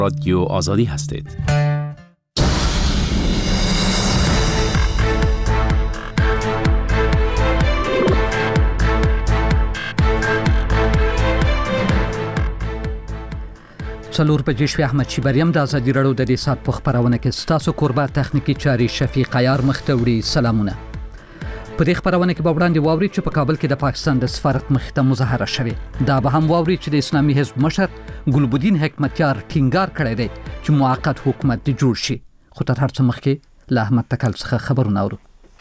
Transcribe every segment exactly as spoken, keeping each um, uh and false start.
رادیو آزادی هستید. څلور بجې شوې. احمد شیبریم د ازادي راډیو د دې سات په خبرونه کې ستاسو قربا تخنیکی چاري شفیق عیار مختوړي سلامونه. په دې خبرونه کې به وړاندې واوري چې په کابل کې د پاکستان د سفارت مخې ته مظاهره شوه. دا به هم واوري چې د اسلامي حزب مشر ګلبدین حکمتیار ټینګار کړی دی چې موقت حکومت دې جوړ شي. خو تر هر څه مخکې له احمد تکل څخه خبرونه اورو.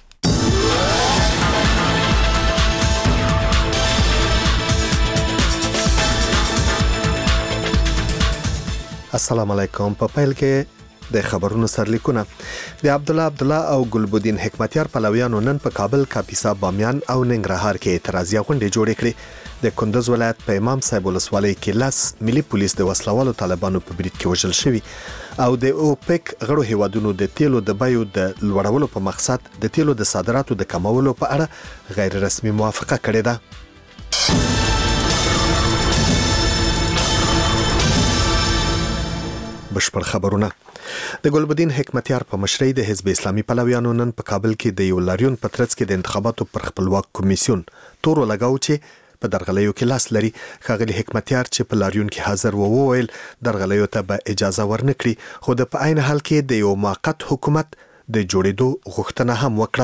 السلام علیکم. په پیل کې د خبرونو سرلیکونه. د عبد الله عبد الله او ګلبدین حکمتیار پلویانو نن په کابل، کاپیسا، بامیان او ننګرهار کې اعتراضي غونډې جوړې کړې. د کندوز ولایت په امام صاحب ولسوالۍ کې لاس ملي پولیس د وسلوالو طالبانو په برید کې وژل شوی او د اوپک غړو هیوادونو د تیلو د بیو د لوړولو په مقصد د تیلو د صادراتو د کمولو په اړه غیر رسمي موافقه کړې ده. بشپړ خبرونه. د ګلبدین حکمتیار په مشرۍ د حزب اسلامي پلویانو نن په کابل کې د یو لاریون په ترڅ کې د انتخاباتو پر خپلواک کمیسیون تور لګاو چې په درغلیو کې لاس لري. ښاغلي حکمتیار چې په لاریون کې حاضر و وویل درغلیو ته به اجازه ورنکړي، خو د په عین حال کې د یو موقت حکومت د جوړېدو غوښتنه هم وکړه.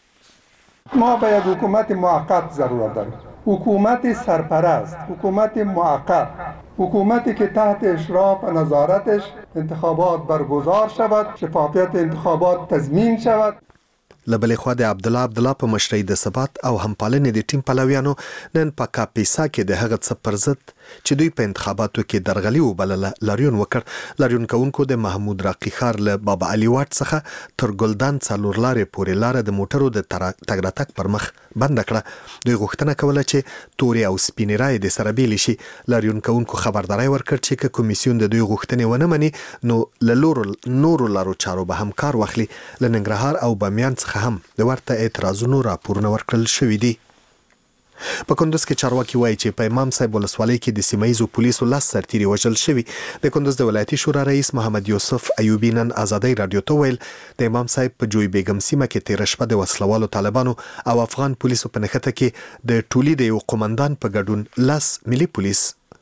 ما باید حکومت موقت ضرورت داریم، حکومت سرپرست، حکومت موقت، حکومتی که تحت اشراف و نظارتش انتخابات برگزار شود، شفافیت انتخابات تضمین شود. لبلې خوا د عبد الله عبد الله په مشرۍ د ثبات او همپالنې د ټیم پلویانو نن په کاپیسا کې د هغه څه پر ضد چې دوی په انتخاباتو کې درغلي وبلله لاریون وکړ. لاریون کوونکو د محمود راقي ښار له بابا علي واټ څخه تر ګلدان څلور لارې پورې لاره د موټرو د تګ راتګ پر مخ بند کړه. دوی غوښتنه کوله چې تورې او سپینې رایې د سره بیلې شي. لاریون کوونکو خبرداري ورکړ چې که کمیسیون د دوی غوښتنې ونه مني نو له لورو نورو لارو چارو به هم کار واخلي. له ننګرهار او بامیان څخه هم د ورته اعتراضونو راپورونه ورکړل شوي دي. په کندوز کې چارواکي وایي چې په امام صاحب ولسوالۍ کې د سیمایزو پولیسو لاس سرتیري وژل شوي. د کندوز د ولایتي شورا رئیس محمد یوسف ایوبی نن ازادي رادیو ته ویل د امام صاحب په جوی بیگم سیمه کې تیر شپه د وسلوالو طالبانو او افغان پولیسو په نښته کې د ټولي د یو قومندان په ګډون لاس ملي پولیس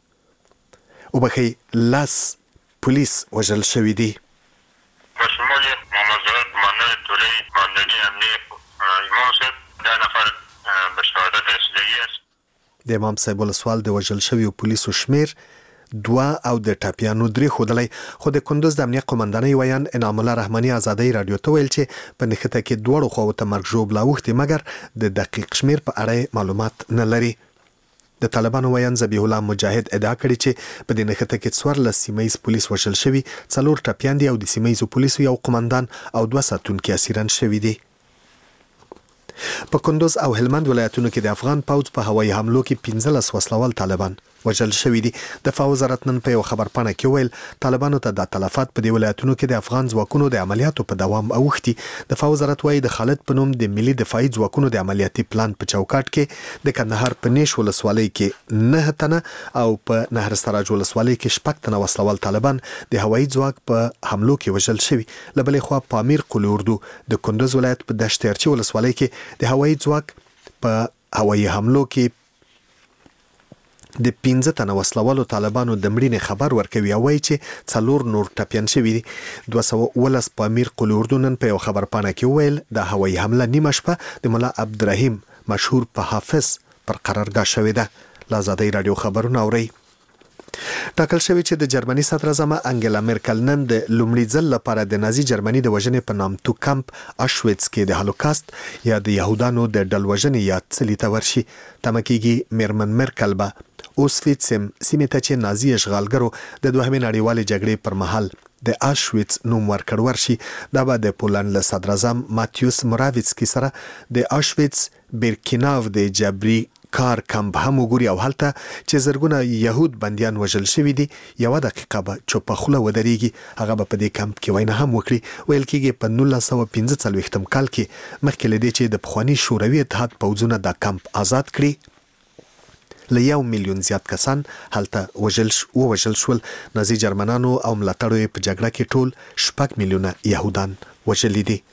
او بخي لاس پولیس وژل شوي دي. بشمول مامزاد مانه تولی ماندنی امنی امام صاحب دا نفر به شهادت رسیدگی است. د امام صاحب ولسوال د وژل شویو پولیسو شمیر دوه او د ټاپیانو درې ښودلی. خو د کندوز د امنیه قومندانۍ ویان انعام الله رحماني ازادۍ رادیو ته ویل چې په نښته کې دواړو خواو ته مرګ ژوبله اوښتې، مګر د دقیق شمیر په اړه معلومات نه لري. د طالبانو ویان ذبیح الله مجاهد ادعا کړې چې په دې نښته کې څوارلس سیمه ییز پولیس وژل شوي، څلور ټاپیان دي او د سیمه ییزو پولیسو یو قومندان او دوه ساتونکي اسیران شوي دي. په کندوز او هلمند ولایتونو کې د افغان پوځ په هوایي حملو کې پنځلس وسلوال طالبان وژل شوي دي. دفاع وزارت نن په یو خبرپاڼه کې ویل طالبانو ته د تلفات په دې ولایتونو کې د افغان ځواکونو د عملیاتو په دوام اوښتي. دفاع وزارت وایي د خالد په نوم د ملي دفاعي ځواکونو د عملیاتي پلان په چوکاټ کې د کندهار په نیش ولسوالۍ کې نه تنه او په نهر سراج ولسوالۍ کې شپږ تنه وسلوال طالبان د هوایي ځواک په حملو کې وژل شوي. له بلې خوا په امیر قلي اردو د کندوز ولایت په دشت ارچي ولسوالۍ کې د هوایي ځواک په هوایي حملو کې د پنځه تنه وسلوالو طالبانو د مړینې خبر ورکوي او وایي چې څلور نور ټپیان شوي دي. دوه سوه اوولس په امیر قلي اردو نن په یو خبرپاڼه کې وویل د هوایي حمله نیمه شپه د ملا عبدالرحیم مشهور په حافظ پر قرارګاه شوې ده. له ازادۍ راډیو خبرونه اورئ. ټاکل شوی چې د جرمني صدراعظم انګلا مرکل نن د لومړي ځل لپاره د نازي جرمني د وژنې په نامتو کمپ اشویتس کې د هولوکاست یا د يهودانو د ډلوژنې یاد څلي ته ورشي. تمه کېږي میرمن مرکل به اوسویټس سیمې ته چې نازي اشغالګرو د دوهمې نړیوالې جګړې پر مهال د اشویتس نوم ورکړ ورشي. دا به د پولند له صدراعظم ماتیوس موراویڅکي سره د اشویتس بیرکیناو د جبري کار کمپ هم وګوري او هلته چې زرګونه يهود بنديان وژل شوي دي یو دقیقه به چوپه خوله ودرېږي. هغه به په دې کمپ کې وینا هم وکړي. ویل کېږي په نولس سوه پنځه څلوېښتم کال کې مخکې له دې چې د پخواني شوروي اتحاد پوځونه دا کمپ آزاد کړي له یو میلیون زیات کسان هلته وژل وژل شول. نازي جرمنانو او ملاتړو په جګړه کې ټول شپږ میلیونه يهودان وژلي دي.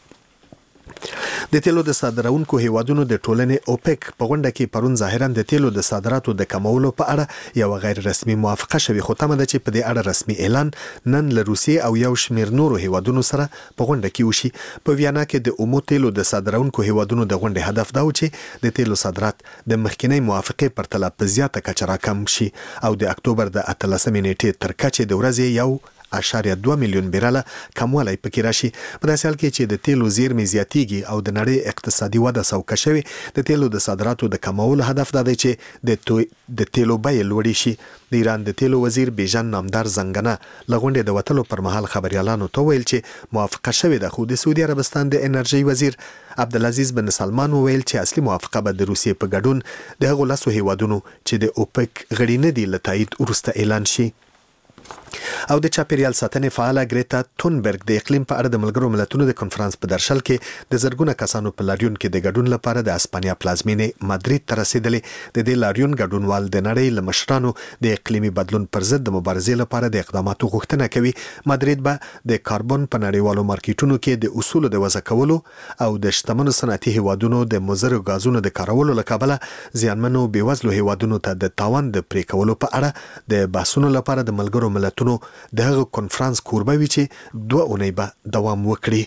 د تیلو د صادرونکو هیوادونو د ټولنې اوپک په غونډه کې پرون ظاهرا د تیلو د صادراتو د کمولو په اړه یو غیر رسمي موافقه شوې، خو تمه ده چې په دې اړه رسمي اعلان نن له روسیې او یو شمېر نورو هیوادونو سره په غونډه کې وشي. په ویانا کې د اومو تیلو د صادرونکو هیوادونو د غونډې هدف دا و چې د تیلو صادرات د مخکینی موافقې په پرتله په زیاته کچه راکم شي او د اکتوبر د اتلسمې نیټې تر کچې د ورځې یو اشاریه دوه میلیون بیرله کموالی پکې راشي. په داسې حال کې چې د تیلو زیرمې زیاتیږي او د نړۍ اقتصادي وده سوکه شوې، د تیلو د صادراتو د کمولو هدف دا دی چې د د تیلو بیې لوړې شي. د ایران د تیلو وزیر بیژن نامدار زنګنه له غونډې د وتلو پر مهال خبريالانو ته ویل چې موافقه شوې ده، خو د سعودي عربستان د انرژي وزیر عبدالعزیز بن سلمان ویل چې اصلي موافقه به د روسیې په ګډون د هغو لسو هیوادونو چې د اوپک غړي نه دي له تایید وروسته اعلان شي. او د چاپیریال ساتنې فعاله ګریتا تونبرګ د اقلیم په اړه د ملګرو ملتونو د کنفرانس په درشل کې د زرګونه کسانو په لاریون کې د ګډون لپاره د اسپانیا پلازمینې مادرید ته رسیدلې. د دې لاریون ګډونوال د نړۍ له مشرانو د اقلیمي بدلون پر ضد د مبارزې لپاره د اقداماتو غوښتنه کوي. مادرید به د کاربن په نړیوالو مارکیټونو کې د اصولو د وضع کولو او د شتمنو صنعتي هیوادونو د مضرو غازونو د کارولو له کبله زیانمنو بېوزلو هیوادونو ته د تاوان د پرې کولو په اړه د بحثونو لپاره د ملګرو ملتونو د هغه کنفرانس کوربه وی چې دوه اونۍ به دوام وکړي.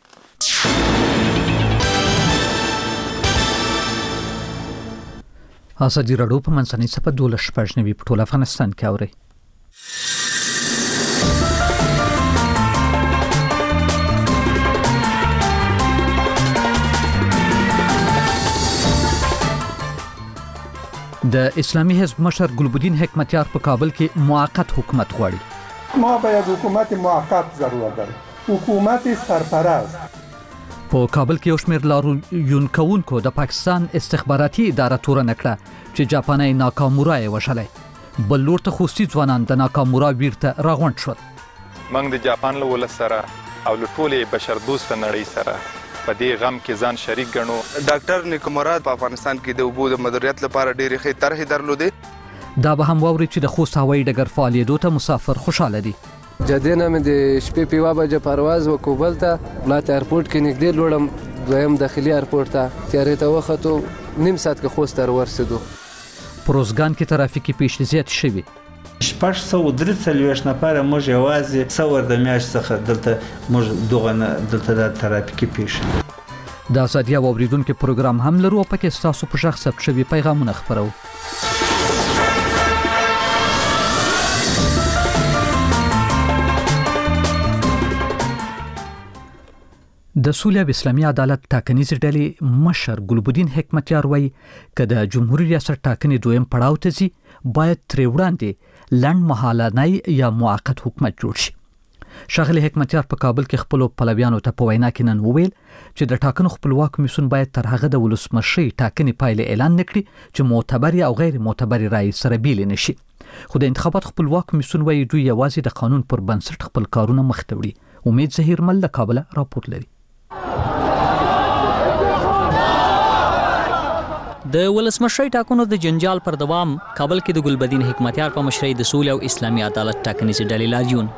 ازادي راډیو په منځنۍ صفحه دولس شپږ نوي په ټول افغانستان کې اوري. د اسلامي حزب مشر ګلبدین حکمتیار په کابل کې موقت حکومت غواړي. ما باید حکومت موقت ضرورت داریم، حکومت سرپرست. په کابل کې یو شمېر لاریون کوونکو د پاکستان استخباراتي اداره تورنه کړه چې جاپاني ناکامورا یې وشلې. بل لور ته خوستي ځوانان د ناکامورا ویرته راغونډ شول. موږ د جاپان له ولس سره او له ټولې بشردوست نړۍ سره په دې غم کې ځان شریک ګڼو. ډاکټر نیکمراد په افغانستان کې د اوبو د مدیریت لپاره ډېرې ښې طرحې درلودې. دا به هم واوري چې د خوست هوایي ډګر فعالیدو ته مسافر خوشاله دي. جدې نه مې د شپې په یوه بجه پرواز و کوبل ته لاته ایرپورټ کې نږدې لوړم، دویم داخلي ایرپورټ ته تیارې ته وختو، نیم ساعت کې خوست ته ورسېدو. پروزګان کې ترافیکي پیښې زیاتې شوي. شپږ سوه درې څلوېښت نفره موږ یوازې څلور د میاشتې څخه دلته موږ دغه دلته د ترافیکي پیښې د ازادي او اوریدونکو پروګرام هم لرو او پکې ستاسو په شخص ثبت شوي پیغامونه خپرو. د سولې او اسلامي عدالت ټاکنیزې ډلې مشر ګلبدین حکمتیار وایي که د جمهوریت ریاست ټاکنې دویم پړاو ته ځي باید ترې وړاندې لنډ مهالنی یا موقت حکومت جوړ شي. ښاغلي حکمتیار په کابل کې خپلو پلویانو ته په وینا کې نن وویل چې د ټاکنو خپلواک کمیسیون باید تر هغه د ولسمشرۍ ټاکنې پایلې اعلان نکړي چې معتبرې او غیر معتبرې رایې سره بیلې نشي. خو د انتخابات خپلواک کمیسیون وایي دوی یوازې د قانون پر بنسټ خپل کارونه مخ ته وړي. امید ظهیرمل له کابل راپور لري. د ولسمشرۍ ټاکنو د جنجال پر دوام کابل کې د ګلبدین حکمتیار په مشرۍ د سولې او اسلامي عدالت ټاکنیزې ډلې لاریون.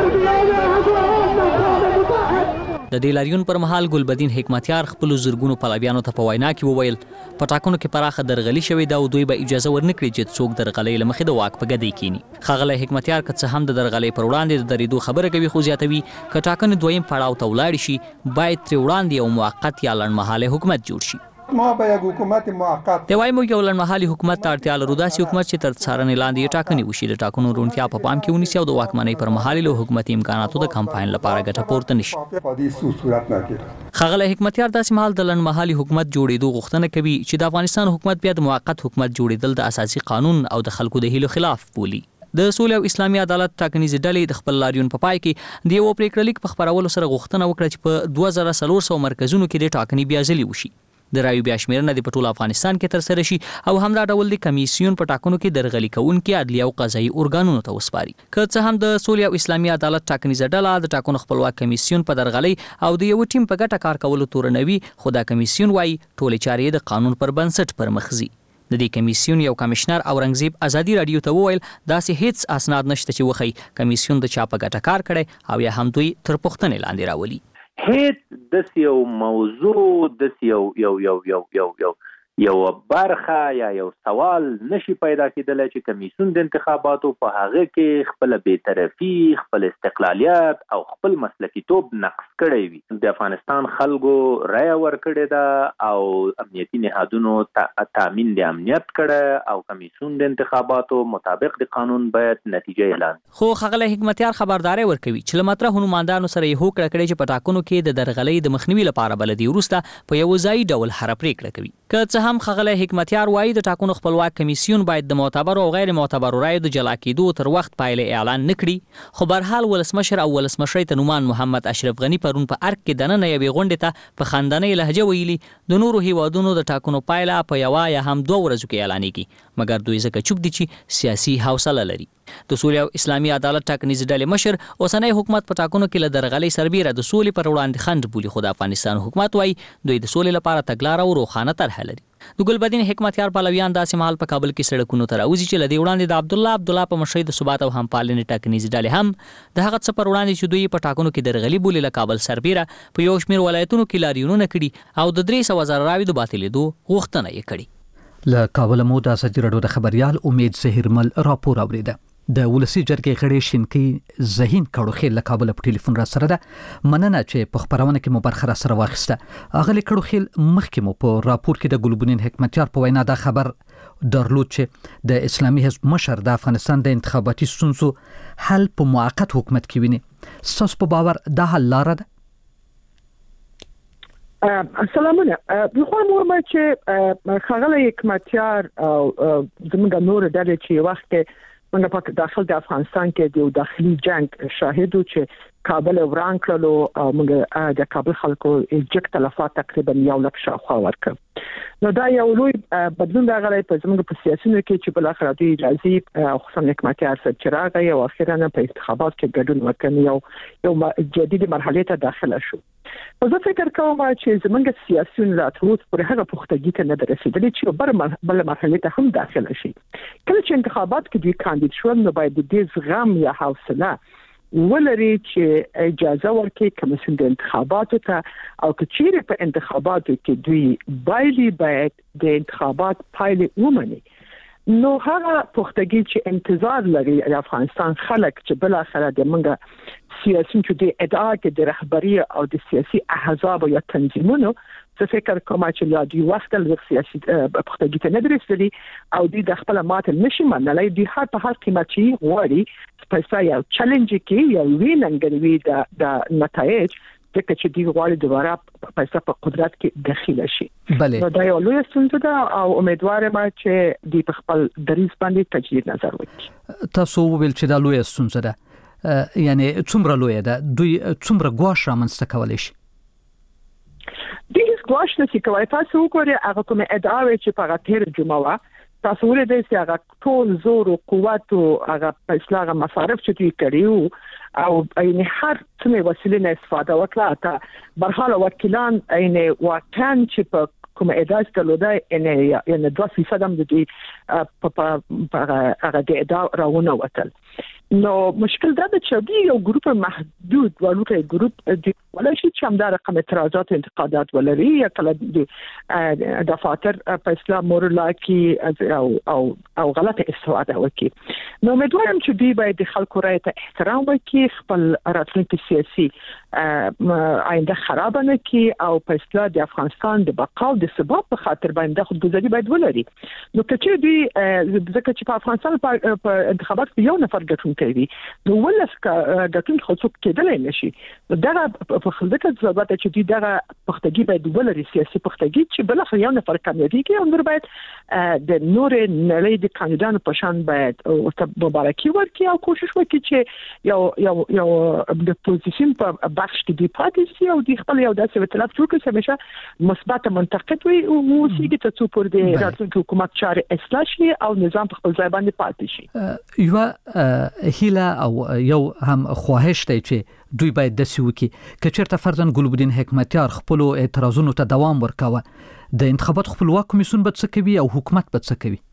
د دې لاریون پر مهال ګلبدین حکمتیار خپل زرګونو پلویانو ته په وینا کې وویل په ټاکنو کې پراخه درغلي شوې ده او دوی به اجازه ورنکړي چې څوک درغلۍ له مخې د واک په ګدۍ کینی. ښاغلی حکمتیار که څه هم د درغلۍ پر وړاندې د درېدو خبره کوي، خو زیاتوي که ټاکنې دویم پړاو ته ولاړ شي باید ترې وړاندې یو موقت یا لنډمهالی حکومت جوړ شي. ما به یک حکومت موقت دی وایم یو لنډمهالي حکومت ته اړتیا لرو، داسې حکومت چې تر څارنې لاندې ټاکنې وشي، د ټاکنو روڼتیا په پام کې ونیسي او د واکمنۍ پر مهال له حکومتي امکاناتو د کمپاین لپاره ګټه پورته نشي. ښاغلی حکمتیار داسې مهال د لنډمهالي حکومت جوړېدو غوښتنه کوي چې د افغانستان حکومت بیا د موقت حکومت جوړېدل د اساسي قانون او د خلکو د هیلو خلاف بولي. د سولې او اسلامي عدالت ټاکنیزې ډلې د خپل لاریون په پای کې د یو پریکړه لیک په خپرولو سره غوښتنه وکړه چې په دوه زره څلور سوه مرکزونو کې د ټاکنې بیا ځلې وشي. د رایو بیا شمېرنه د په ټول افغانستان کې ترسره شي او همدا ډول د کمیسیون په ټاکنو کې درغلي کوونکي عدلیه او قضایي ارګانونو ته وسپاري. که څه هم د سولې او اسلامي عدالت ټاکنیزه ډله د ټاکنو خپلواک کمیسیون په درغلي او د یو ټیم په ګټه کار کولو تورنوي، خو دا کمیسیون وایي ټولې چارې د قانون پر بنسټ پر مخ ځي. د دې کمیسیون یو کمشنر اورنګزیب ازادي رادیو ته وویل داسې هیڅ اسناد نشته چې وخی کمیسیون د چا په ګټه کار کړي او یا هم دوی تر پوښتنې لاندې راولي. هیڅ د یو موضوع د یو یو یو یو یو یو یو برخه یا یو سوال نشي پیدا کېدلی چې کمیسیون د انتخاباتو په هغه کې خپل بی‌طرفي، خپل استقلالیت او خپل مسلکیتوب نقص کړی وي. د افغانستان خلکو رایه ورکړې ده او امنیتي نهادونو تامین د امنیت کړه او کمیسیون د انتخاباتو مطابق د قانون باید نتیجه اعلان. خو ښاغلی حکمتیار خبرداري ورکوي چې له مطرح نمایندانو سره یې هوکړه کړې چې په ټاکنو کې د درغلۍ د مخنیوي لپاره بلدي وروسته په یو ځایي ډول هره پریکړه کوي. که څه هم ښاغلی حکمتیار وایي د ټاکنو خپلواک کمیسیون باید د معتبرو او غیر معتبرو رایو د جلا کېدو تر وخت پایلې اعلان نه کړي، خو بهرحال ولسمشر او ولسمشرۍ ته نومان محمد اشرف غني پرون په ارګ کې دننه یوې غونډې ته په خندنۍ لهجه ویلي د نورو هیوادونو د ټاکنو پایله په یوه یا هم دوه ورځو کې اعلانېږي، مګر دوی ځکه چوپ دي چې سیاسي حوصله لري. د سولې او اسلامي عدالت ټاکنیز ډلې مشر اوسنی حکومت په ټاکنو کې له درغلۍ سربیره د سولې پر وړاندې خنډ بولي، خو د افغانستان حکومت وایي دوی د سولې لپاره تګلاره او روښانه طرحه لري. د ګلبدین حکمتیار پلویان داسې مهال په کابل کې سړکونو ته راوځي چې له دې وړاندې د عبدالله عبدالله په مشرۍ د ثبات او همپالنې ټاکنیز ډلې هم د هغه څه پر وړاندې چې دوی په ټاکنو کې درغلي بولي له کابل سربیره په یو شمېر ولایتونو کې لاریونونه کړي او د درې سوه زره راوي د باطلېدو غوښتنه یې کړې. له کابل مو د ازادي راډیو د خبريال امید زهیرمل راپور اوریده. د ولسی جرګې غړي شینکی زهین کړوخیل له کابل په ټلیفون را سره ده. مننه چې په خبرونه کې مو برخه را سره واخیسته. اغلی کړوخیل مخکې مو په راپور کې د ګلبدین حکمتیار په وینا دا خبر درلود چې د اسلامي حزب مشر د افغانستان د انتخاباتي ستونزو حل په موقت حکومت کې ویني. ستاسو په باور دا حل لاره ده؟ سلامونه. بخوا مورمه چې ښاغلی حکمتیار او زموږ نور ډلې چې وخت کې موږ په داخل د افغانستان کې د داخلي جنگ شاهدو چې کابل وران کړلو او موږ د کابل خلکو جګ تلفات تقریبا یو لک شاوخوا ورکړ. نو دا یو لوی بدلون راغلی په زموږ په سیاسيونو کې چې بل اخر دوی راځي او خصوصا حکمتیار سره چې راغی او اخیرا په انتخابات کې ګډون وکړي یو یو جدید مرحله ته داخله شو. په زه فکر کوم چې زموږ سیاسيون لا تر اوسه پورې هغه پختګي ته نه رسیدلي چې بل بل مرحله ته هم داخله شي. کله چې انتخابات کې دوی کاندید شول نو باید د دې زغم یا حوصله ولري چې اجازه ورکړي کمیسیون د انتخاباتو ته او کچېره په انتخاباتو کې دوی بایلي باید د انتخابات پایلې ومني. نو هغه پختګي چې انتظار لري د افغانستان خلک چې بل اخر د منګه سیاسي چې د ادعا کې د رهبری او د سیاسي احزاب یا تنظیمونو څه فکر کوم چې لا دی وخت د سیاسي پختګي ته نه درېږي او د خپل ماته نشي منلای دی هر په هر قیمت چې واري په یو چیلنج کې یو ویننګوي د د نتایج ځکه چې دی غواړي دوباره پیسې په قدرت کې داخله شي. نو دا یو لوی ستونزه ده او امیدوار یم چې دی په خپل دریځ باندې تجدید نظر وکړي. تاسو ویل چې دا لوی ستونزه ده، یعنی څومره لوی ده؟ دوی څومره ګواښ رامنځته کولی شي؟ د هیڅ ګواښ نشي کولی. تاسو وګورئ هغه کومه ادعا چې په غیر جمعه وا تاسو ولې د هغه ټول زور او قوت او هغه پیسې مصارف چې دوی کړیو او یعنی هر څه وسیله نه استفاده وکړه ته برحال وکیلان یعنی واکان چې په کوم ادعا استلوده یعنی یعنی دوه فیصد هم د دې په هغه د ادعا راونه وتل. نو مشکل دا ده چې دی یو ګروپ محدود ولکه ګروپ دی ولا شي چې هم دا رقم اعتراضات او انتقادات ولري یا کله د دفاتر په اسلام مورلا کې او او او غلطه استفاده وکړي. نو امیدوارم چې دی باید د خلکو رایې ته احترام وکړي، خپل راتلونکي سیاسي آینده خراب نه کړي او په اصطلاح د افغانستان د بقا او د ثبات په خاطر باندې خودګذري باید ولري. نو چې دی ځکه چې په افغانستان په انتخابات کې یو نفر ګټون کوي نو ولس کا ګټون خو څوک کېدلای نشي. دا په خلکو ضرورت چې دوی دغه پختګي باید ولري، سیاسي پختګي چې بل خو یو نفر کامیابیږي او نور باید د نور نړۍ د کاندیدانو په شان باید او مبارکي ورکړي او کوشش وکړي چې یو یو یو د پوزیشن په بخش کې دی پاتې شي او د خپل یو داسې وتلاب جوړ کړي چې همیشه مثبت منطقه وي او موسیقي ته څو پر د راتلونکي حکومت چارې اصلاح شي او نظام په خپل ځای باندې پاتې شي. یو هیله او یو هم خواهش دی چې دوی باید د سوي کې کچېرته فرضاً ګلبدین حکمتیار خپل اعتراضونو ته دوام ورکاوه د انتخابات خپلواک کمیسیون به څه کوي او حکومت به څه کوي؟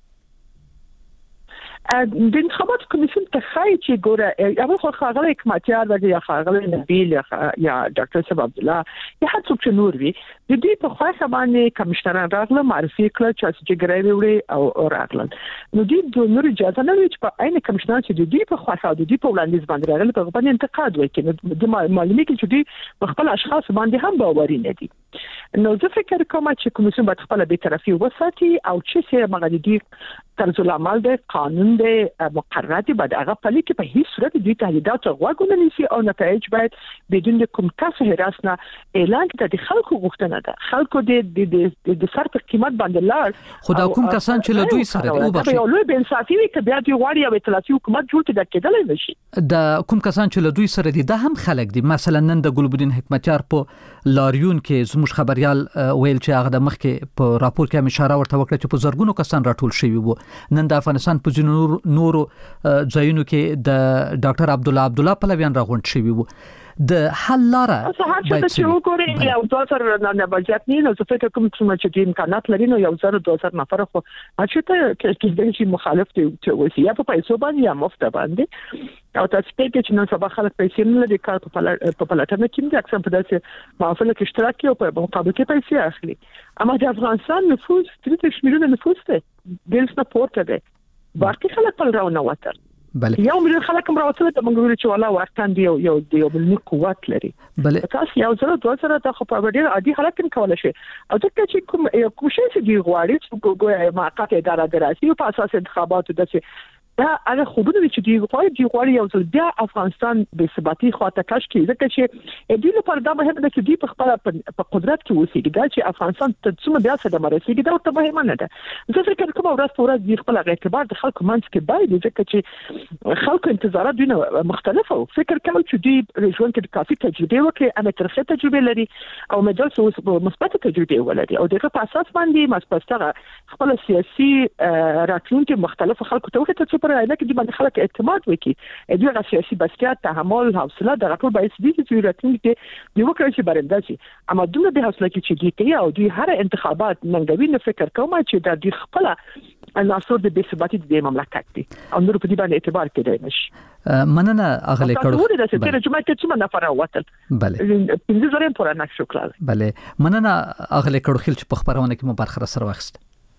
د انتخابات کمیسیون ته خای چې ګوره هغه خو خاغله حکمتیار وږي یا خاغله نبیل یا ډاکټر صاحب عبد الله یا هڅه څوک نور وي د دې په خاصه باندې کمشنران راغله معرفي کړ چې چې ګرای وړي او راغلل نو دې د نور اجازه نه وي چې په عین کمشنران چې د دې په خاصه د دې په وړاندیز باندې راغله په باندې انتقاد وکړي د معلومي کې چې دې په خپل اشخاص باندې هم باوري نه دي نو زه فکر کوم چې کمیسیون باید خپل به طرفي وساتي او چې سره مغدي طرز العمل د قانون د مقررات بعد هغه پلي کې په هیڅ صورت د تهدیدات غوښنه نشي او نتایج باید بدون د کوم کس هراس نه اعلان کړي د خلکو غوښتنه ده خلکو د د د سر په قیمت باندې لار خو دا کوم کسان چې له دوی سره دی او به یو لوی بنصافي وي چې بیا دی غواړي او اطلاعاتي حکومت جوړ کړي د کېدل نشي د کوم کسان چې له دوی سره دي دا هم خلک دي مثلا نن د ګلبدین حکمتیار په لاریون کې زموږ خبريال ویل چې هغه د مخکې په راپور کې هم اشاره ورته وکړه چې په زرګونو کسان راټول شوي وو نن د افغانستان په ځینو نورو ځایونو کې د ډاکټر عبد الله عبد الله پلویان راغونډ شوي وو د حل لاره باید چې وګورئ یو دوه سره نه بجټ نه نو څه فکر کوم چې د امکانات لري نو یو زره دوه سره نفر خو چې ته کې د شي مخالف دی چې وسی یا په پیسو باندې یا مفت باندې او تاسو ته چې نن سبا خلک پیسې نه لري کار په پلاتفورم کې د اکثر په داسې محافله کې اشتراک کوي او په مقابل کې پیسې اخلي اما د افغانستان نفوس تریس میلیونه نفوس دی بیلس نه پورته دی باقي خلک په راونه وتر بله یو مليون خلک هم راوته د منګوري چې والا وارتان دی یو یو بل قوت لري بله تاسو یو زره دوه زره د خو په ډیر عادي حالت کې کولای شي او ځکه چې کوم کوم شي چې دی غواړي چې ګویا موقت اداره دراسي او په اساس انتخاباتو دسه دا هغه خوبونه چې دی غواړي دی غواړي یو ځل بیا افغانستان به ثباتي خواته کش کړي ځکه چې دې لپاره دا مهمه ده چې دی په خپل په قدرت کې وسیږي دا چې افغانستان ته څومره بیا څه د مرسيږي دا ته مهمه نه ده زه فکر کوم ورځ په ورځ دی خپل اعتبار د خلکو منځ کې باید ځکه چې خلکو انتظارات دونه مختلفه او فکر کوي چې دی ژوند کې کافي تجربه وکړي اما ترخه تجربه لري او مجال څه مثبت تجربه ولري او دغه په اساس باندې مسپستغه خپل سیاسي راتلونکي مختلف خلکو ته وخت پر ایله کې د باندې خلک اعتماد وکړي دوی غو سیاسي بسکیات تحمل حوصله د راټول باعث دي چې راتلونکي کې دیو کړی چې برنده شي اما دوی به حوصله کې چې دی کوي او دوی هر انتخابات منګوي نه فکر کوم چې د دې خپل عناصر د بې ثباتي د مملکت دي او نور په دې باندې اعتبار کېدای نشي مننه اغلی کړو بله د سره جمعه کې څه نفر وتل بله پنځه زره پورا نه شو کړل بله مننه اغلی کړو خل چې په خبرونه کې مو برخه سره واخست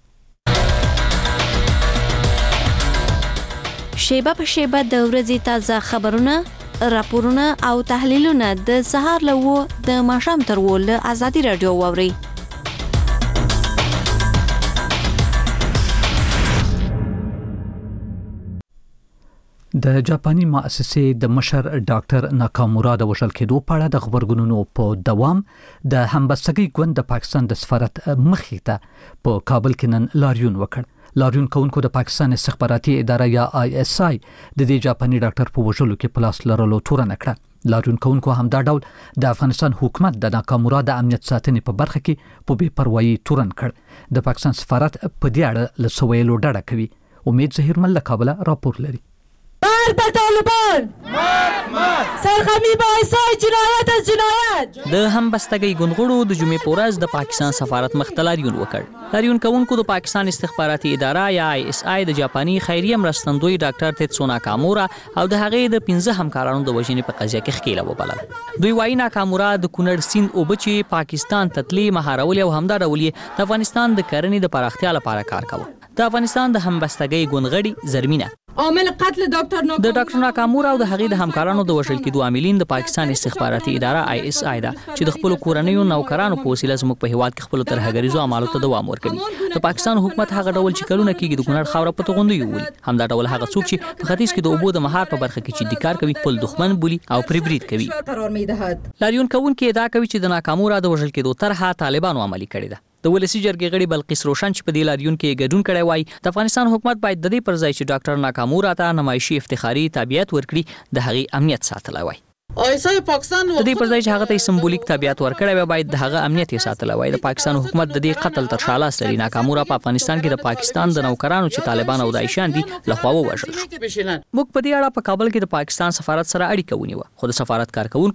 شیبه په شیبه د ورځې تازه خبرونه راپورونه او تحلیلونه د سهار له و د ماښام تر و له ازادي رادیو واوري د جاپاني مؤسسې د مشر ډاکټر ناکامورا د وژل کېدو په اړه د خبرګونونو په دوام د همبستګۍ ګوند د پاکستان د سفارت مخې ته په کابل کې نن لاریون وکړ لاریون کوونکو د پاکستان استخباراتي اداره یا آی اس آی د دې جاپاني ډاکټر په وژلو کې پلاس لرلو تورن کړه لاریون کوونکو هم دا ډول د افغانستان حکومت د ناکامورا د امنیت ساتنې په برخه کې په بې پروايي تورن کړ د پاکستان سفارت په دې اړه له سویلو ډډه کوي امید ظهیر مل کابل راپور لري مار پر طالبان مار مار سرغمی باعثای جنایت از جنایت د همبستګۍ ګوندغړو د جمعې په ورځ د پاکستان سفارت مخ ته لاریون وکړ لاریون کوونکو د پاکستان استخباراتي اداره یا آی اس آی د جاپاني خیریه مرستندوی ډاکټر تیتسو ناکامورا او د هغې د پنځه همکارانو د وژنې په قضیه کې ښکیله وبلل دوی وایي ناکامورا د کونړ سیند اوبه چې پاکستان تتلی مهارول او همدا ډول د افغانستان د کرنې د پراختیا لپاره کار کاوه د افغانستان د همبستګۍ ګوندغړي زرمینه عامل قتل ډاکټر نو د ډاکټر ناکامورا او د هغې د همکارانو د وژل کېدو عاملین د پاکستان استخباراتي اداره آی اس آی ده چې د خپل کورنیو نوکرانو په وسیله زموږ په هیواد کې خپل ترهګریزو اعمالو ته دوام ورکوي د پاکستان حکومت هغه ډول چې کلونه کېږي د کونړ خاوره په توغندیو ولي همدا ډول هغه څوک چې په ختیځ کې د اوبو د مهار په برخه کې چې کار کوي خپل دښمن بولي او پرې برید کوي لاریون کوونکي ادعا کوي چې د ناکامورا د وژل کېدو طرحه طالبانو عملي کړې ده د ولسی جرګې غړي بلقیس روشن چې په دې لاریون کې ګډون کړی وای د افغانستان حکومت باید د دې پر ځای چې ډاکټر ناکامورا ته نمایشي افتخاري تابعیت ورکړي د هغې امنیت ساتلی وای ایسای پاکستان د دې پر ځای چې هغه ته سمبولیک تابعیت ورکړی وای باید د هغه امنیت یې ساتلی وای د پاکستان حکومت د دې قتل تر شا لاس لري ناکامورا په افغانستان کې د پاکستان د نوکرانو چې طالبان او داعشان دي لخوا ووژل شو موږ په دې اړه په کابل کې د پاکستان سفارت سره اړیکه ونیوه خو د سفارت کارکونکو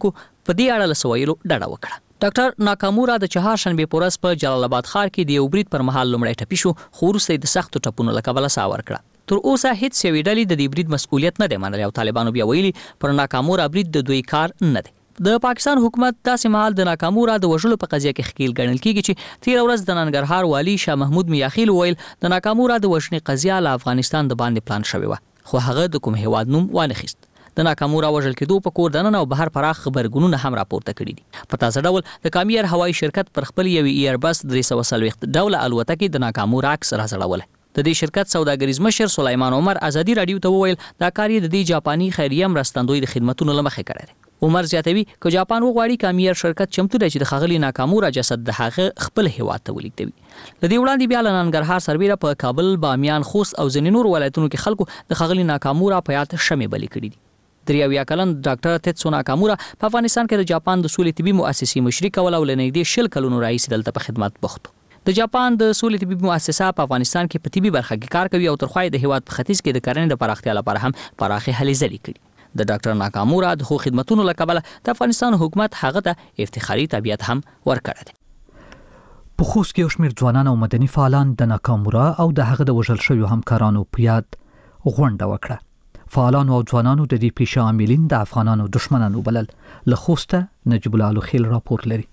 په دې اړه له سویلو ډډه وکړه. ډاکټر ناکامورا د چهارشنبه په ورځ په جلال آباد ښار کې د یو برید پر مهال لومړی ټپي شو، خو وروسته یې د سختو ټپونو له کبله ساه ورکړه. تر اوسه هیڅ یوې ډلې د دې برید مسؤلیت نه دی منلی او طالبانو بیا ویلي پر ناکامورا برید د دوی کار نه دی. د پاکستان حکومت داسې مهال د ناکامورا د وژلو په قضیه کې ښکیل ګڼل کیږي چې تیر ورځ د ننګرهار والي شاه محمود میاخیل ویل د ناکامورا د وژنې قضیه له افغانستان د باندې پلان شوې وه، خو هغه د کوم هیواد نوم وانخیست. د ناکامورا وژل کېدو په کور دننه او بهر پراخ خبرګونونه هم راپورته کړي دي. په تازه ډول د کامیر هوایي شرکت پر خپل یوې ایربس درې سوه څلوېښت ډوله الوتکې د ناکامورا عکس راځړولی. د دې شرکت سوداګریز مشر سلیمان عمر ازادي رادیو ته وویل دا کار یې د دې جاپاني خیریه مرستندوی د خدمتونو له مخې کړی دی. عمر زیاتوي که جاپان وغواړي کامیر شرکت چمتو دی چې د ښاغلي ناکامورا جسد د هغه خپل هیواد ته ولیږدوي. له دې وړاندې بیا له ننګرهار سربیره په کابل، بامیان، خوست او ځینې نور ولایتونو کې خلکو د ښاغلي ناکامورا په یاد شمې بلې کړي دي. درې اویا کلن ډاکټر تیتسو ناکامورا په افغانستان کې د جاپان د سولې طبي مؤسسې مشري کوله او له نږدې شل کلونو راهیسې دلته په خدمت بوخت. د جاپان د سولې طبي مؤسسه په افغانستان کې په طبي برخه کې کار کوي او تر خوا د هیواد په ختیځ کې د کرنې د پراختیا لپاره هم پراخې هلې ځلې کړي. د ډاکټر ناکامورا د خو خدمتونو له کبله د افغانستان حکومت هغه ته افتخاري تابعیت هم ورکړی دی. په خوست کې یو شمېر ځوانان او مدني فعالان د ناکامورا او د هغه د وژل شویو همکارانو په یاد غونډه وکړه. فعالانو او ځوانانو د دې پیښې عاملین د افغانانو دشمنان وبلل. له خوسته نجیب الله الخیل راپور لري.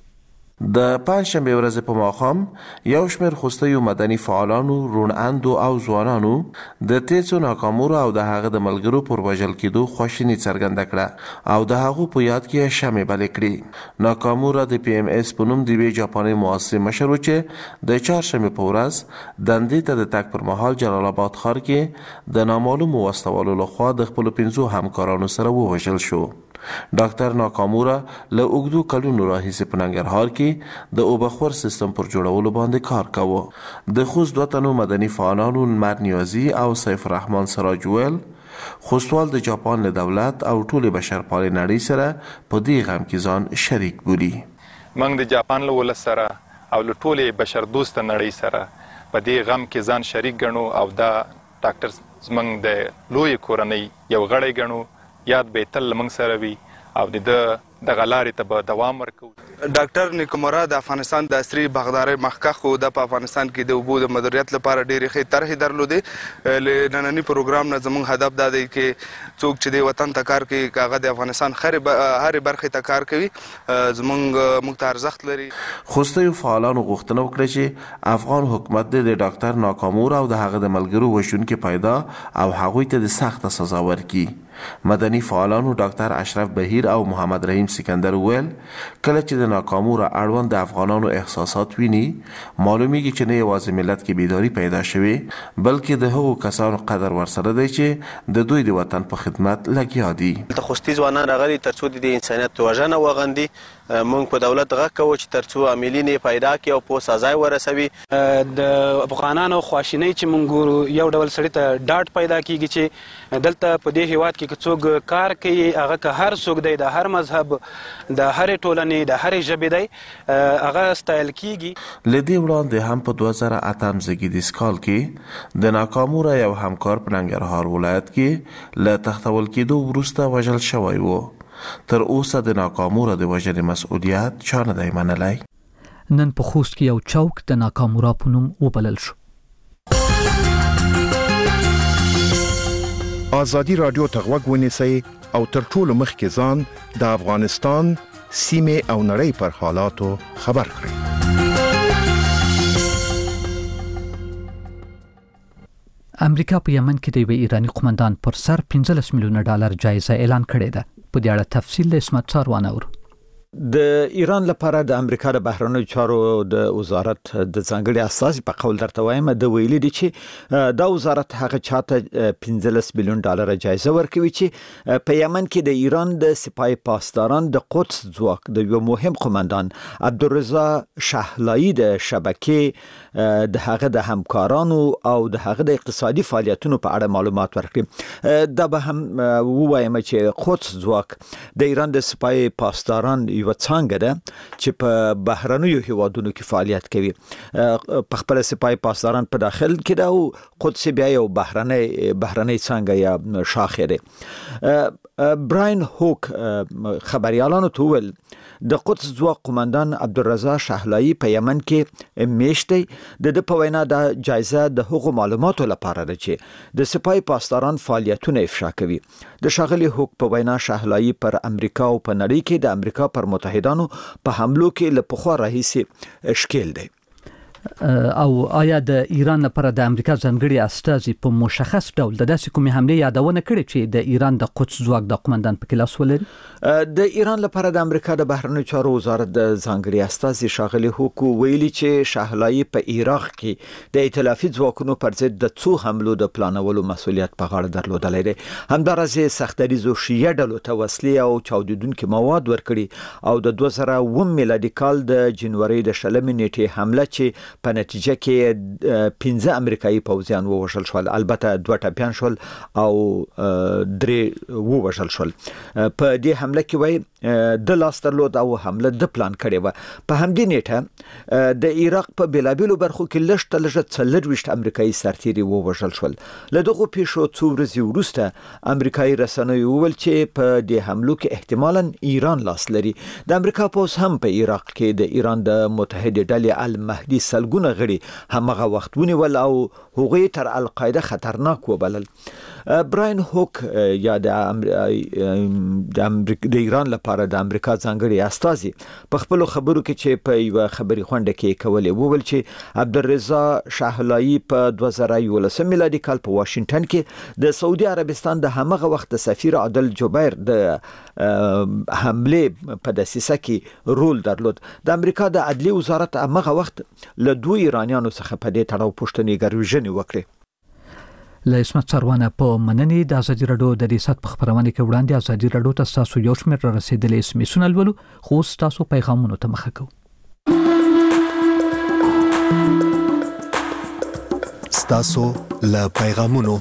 د پنجشنبه ورځ په ماښام یو شمېر خوستیو مدني فعالانو، روڼاندو او ځوانانو د تیتسو ناکامورا او د هغه د ملګرو پر وژل کېدو خواشیني څرګنده کړه او د هغو په یاد کې شمې بلې کړې. ناکامورا د پی ام اس په نوم د یوې جاپاني مؤسسې مشر و چې د چهارشنبې په ورځ دندې ته د تګ پر مهال جلال آباد ښار کې د نامعلومو وسلوالو لخوا د خپلو پنځو همکارانو سره ووژل شو. ډاکټر ناکامورا له اوږدو کلونو راهیسې په ننګرهار کې د اوبخور سیستم پر جوړولو باندې کار کاوه. د خوست دوه تنو مدني فعالانو نمر نیازي او سیف الرحمن سراج ویل خوستوال د جاپان له دولت او ټولې بشرپالې نړۍ سره په دې غم کې ځان شریک بولي. موږ د جاپان له ولس سره او له ټولې بشردوسته نړۍ سره په دې غم کې ځان شریک ګڼو او دا ډاکټر زموږ د لویې کورنۍ یو غړی ګڼو. یاد به تل موږ سره وي او د دغه لارې ته به دوام ورکوو. ډاکټر ناکامورا د افغانستان د عصري باغدارۍ مخکښ و. د په افغانستان کې د اوبو د مدیریت لپاره ډېرې ښې طرحې درلودې. له ننني پروګرام نه زموږ هدف دا دی چې څوک چې د وطن ته کار کوي هغه د افغانستان هرې برخې ته کار کوي زموږ موږ ته ارزښت لري. خوستیو فعالانو غوښتنه وکړه چې افغان حکومت د ډاکټر ناکامورا او د هغه د ملګرو وژونکي پیدا او هغوی ته د سخته سزا ورکړي. مدني فعالانو ډاکټر اشرف بهیر او محمد رحیم سکندر ویل کله چې د ناکامورا اړوند د افغانانو احساسات ویني معلومیږي چې نه یوازې ملت کې بیداری پیدا شوي بلکې د هغو کسانو قدر ورسره دی چې د دوی د وطن په خدمت لګیا دي. د خوستي ځوانان راغلي ترڅو د انسانیت وژنه وغندي. موږ په دولت غږ کوو چې ترڅو عاملین یې پیدا کړي او په سزا ورسوي. د افغانانو خواشینۍ چې موږ ګورو یو ډول سړي ته ډاډ پیدا کیږي چې دلته په دې هیواد کې که څوک کار کوي هغه که هر څوک دی د هر مذهب د هرې ټولنې د هرې ژبې دی هغه ستایل کیږي. له دې وړاندې هم په دوه زره اتم زېږدیز کال کې د ناکامورا یو همکار په ننګرهار ولایت کې له تختول کېدو وروسته وژل شوی و. تر اوسه د ناکامورا د وژنې مسؤلیت چا نه دی منلی. نن په خوست کې یو چوک د ناکامورا په نوم وبلل شو. آزادی رادیو ته غوږ ونیسئ او تر ټولو مخکې ځان د افغانستان سیمې او نړۍ پر حالاتو خبر کړئ. امریکا په یمن کې د یو ایرانی قومندان پر سر پنځلس میلیونه ډالر جایزه اعلان کړې ده. په دې اړه تفصیل له اسمت څاروان اورو. د ایران لپاره د امریکا د بهرنیو چارو د وزارت د ځانګړي اساسي په قول درته وایم د ویلي دي چې دا وزارت هغه چاته پنځلس میلیون ډالر جایزه ورکوي چې په یمن کې د ایران د سپای پاسداران د قدس ځواک د یو مهم قومندان عبدالرضا شهلایی د شبکې د هغه د همکارانو او د هغه د اقتصادي فعالیتونو په اړه معلومات ورکړي. دا به هم ووایم چې قدس ځواک د ایران د سپای پاسداران یو څنګه ده چې په بهرنیو هیوادونو کې فعالیت کوي. په خپل سپای پاسداران په داخل کې ده او قدس بیا یو بهرنی بهرنی څنګه یا شاخه ده. براین هوک خبريالانو ته ویل د قدس ځواک قومندان عبدالرضا شهلایی په یمن کې میشتي د د په وینا د جایزه د حقوق معلوماتو لپاره ده چې د سپای پاسداران فعالیتونه افشا کوي. د شاغلي هوک په وینا شهلایی پر امریکا او په نړۍ کې د امریکا پر متحدانو په حملو کې له پخوا راهیسي اشکیل دی. او آیا د ایران لپاره د امریکا ځانګړي استازي په مشخص ډول د داسې کومې حمله یادونه کړې چې د ایران د قدس ځواک د قومندان په کلاس ولري؟ د ایران لپاره د امریکا د بهرنیو چارو وزارت د ځانګړي استازي شاغلي هوکو ویلي چې شهلایی په عراق کې د ائتلافي ځواکونو پر ضد د څو حملو د پلانولو مسولیت په غاړه درلودلی دی. همدارسه سختدریزو شیعه ډلو ته وسلې او چاودیدونکي مواد ورکړي او د دوه زره اووه میلادي کال د جنوري د شلمې نیټې حمله چې په نتیجه کې پنځه امریکایي پوځیان ووژل شول، البته دوه ټپیان شول او درې ووژل شول. په دې حمله کې وای د لاس درلود او حمله د پلان کړي و. په همدې نیټه د عراق په بیلابیلو برخو کې لږ تلږه څلرويشت امریکایي سرتیري ووژل شول. له دغه پیښو څو ورځې وروسته امریکایي رسنیو وویل چې په دې حملو کې احتمالاً ایران لاس لري. د امریکا پوځ هم په عراق کې د ایران د متحده ډلې المهدي سلګونه غړي همغه وخت ونیول او هغوی تر القاعده خطرناک وبلل. براین هوک یا د د ایران لپاره د امریکا ځانګړي استازي په خپل خبرو کې چې په یو خبري خونډه کې کولې وویل چې عبدالرضا شهلایی په دوه زره یولس میلادي کال په واشنگټن کې د سعودي عربستان د همغه وخت سفیر عادل جبیر د حمله په دسیسه کې رول درلود. د امریکا د عدلي وزارت هغه وخت له دوه ایرانیانو څخه په دې تړاو پوښتنې ګروژنې وکړې. له اسمت سروانه په مننې د ازادي رادیو د ریاست په خبرونه کې وړاندې ازادي رادیو ته تاسو یو شمېر را رسیدلې اسمسونه لولو خو تاسو پیغامونو ته مخه کوو. تاسو له پیغامونو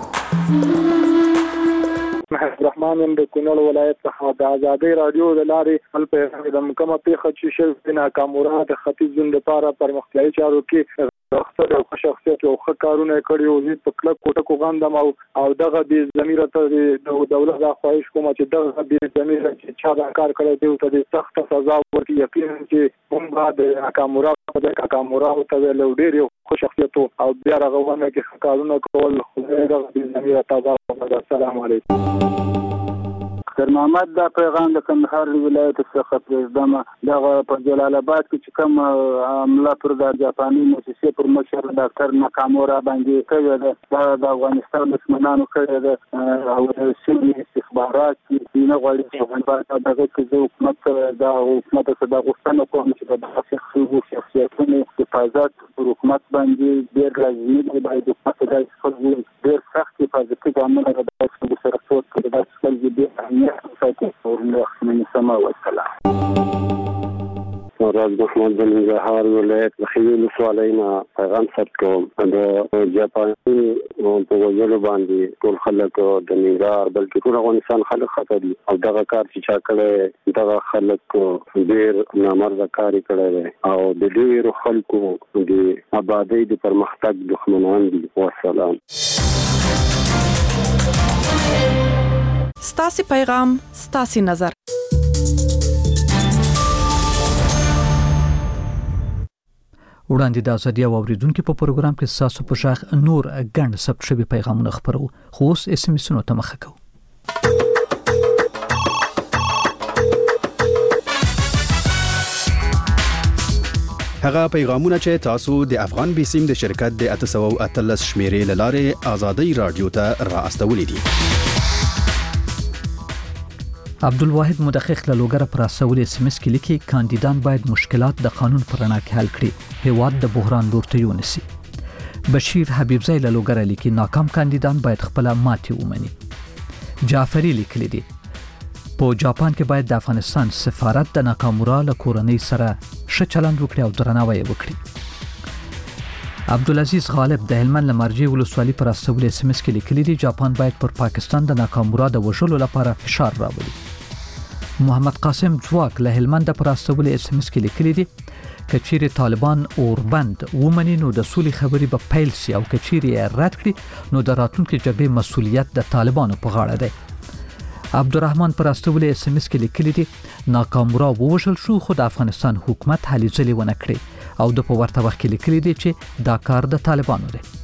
الرحمن د کونړ ولایت څخه د ازادي رادیو د لارې خپل پیغام د مکمه پیښه چې شل ناکاموره د ختیځ ژوند لپاره پرمختیايي چارو کې خپل او شخصیت او ښکارونه کړي او زه په کلک کوټه کو غاندم او او دغه د ضمیر ته د دولت د خواهش کوم چې دغه د ضمیر چې چا دا کار کړی دی ته د سخت سزا ورکړي. یقینا چې موږ بعد ناکاموره په ناکاموره او ته له ډېر خو شخصیت او بیا راغونه کې ښکارونه کول دغه د ضمیر ته. السلام علیکم. خیر محمد دا پیغام د کندهار ولایت څخه پرېږدم. دغه په جلال آباد کې چې کوم حمله پر د جاپاني موسسې پر مشر ډاکټر ناکامورا باندې کړې ده د افغانستان دښمنانو کړې ده او سیمې استخبارات چې نه غواړي چې افغانستان دغه کې د حکومت د حکومت څخه د غوښتنه کوم چې د دغه شخصیتونو حفاظت پر حکومت باندې ډېر لازمي دی. باید حکومت د خپل ډېر سخت حفاظتي ګامونه د دغه سره څوک کړي د خپل دې راز محمد بن زهار ولایت لخیل سوالینا پیغام ثبت کوم د جاپاني په وجلو باندې ټول خلک د نیګار بلکې ټول افغانستان خلک خطر دي او دغه کار چې چا کړی دغه خلک ډېر نامرده کار کړی او د ډېرو خلکو د آبادی د پرمختګ دښمنان دي. والسلام. ستاسي پیغام ستاسي نظر. وړاندې د ازادي او اوریدونکو په پروګرام کې تاسو په شاخ نور ګڼ ثبت شوی پیغامونه خبرو خو اوس اس ام اس نو ته مخه کوو. هغه پیغامونه چې تاسو د افغان بیسیم د شرکت د اته سوه او اتلس شمیرې لاره ازادي رادیو ته را استولې دي. عبدالواحد مدقق له لوګره پر اسول اس ام اس کې لیکي کاندیدان باید مشکلات د قانون پر رڼا کې حل کړي، هیواد د بحران لور ته یونسي. بشیر حبیبزی له لوګره لیکي ناکام کاندیدان باید خپل ماتې ومني. جعفری لیکلی دی په جاپان کې باید د افغانستان سفارت د ناکامورا له کورنۍ سره ښه چلند وکړي او درناوی وکړي. عبدالعزیز غالب د هلمند لمرجی ولسوالۍ پر اسول اس ام اس کې لیکلی دی جاپان باید پر پاکستان د ناکامورا د وژلو لپاره فشار راوړي. محمد قاسم ځواک له هلمند پر اسول اس ام اس کې لیکلی دی کچيري طالبان اوربند ومني نو د سولې خبري به پیل سي او کچيري رد کړي نو د راتلونکو جګړې مسولیت د طالبانو په غاړه دی. عبدالرحمن پر استولې اس ام اس کې لیکلي دي ناکامورا ووژل شو خو د افغانستان حکومت هلې ځلې ونه کړې او د په ورته وخت کې لیکلي دي چې دا کار د طالبانو دی.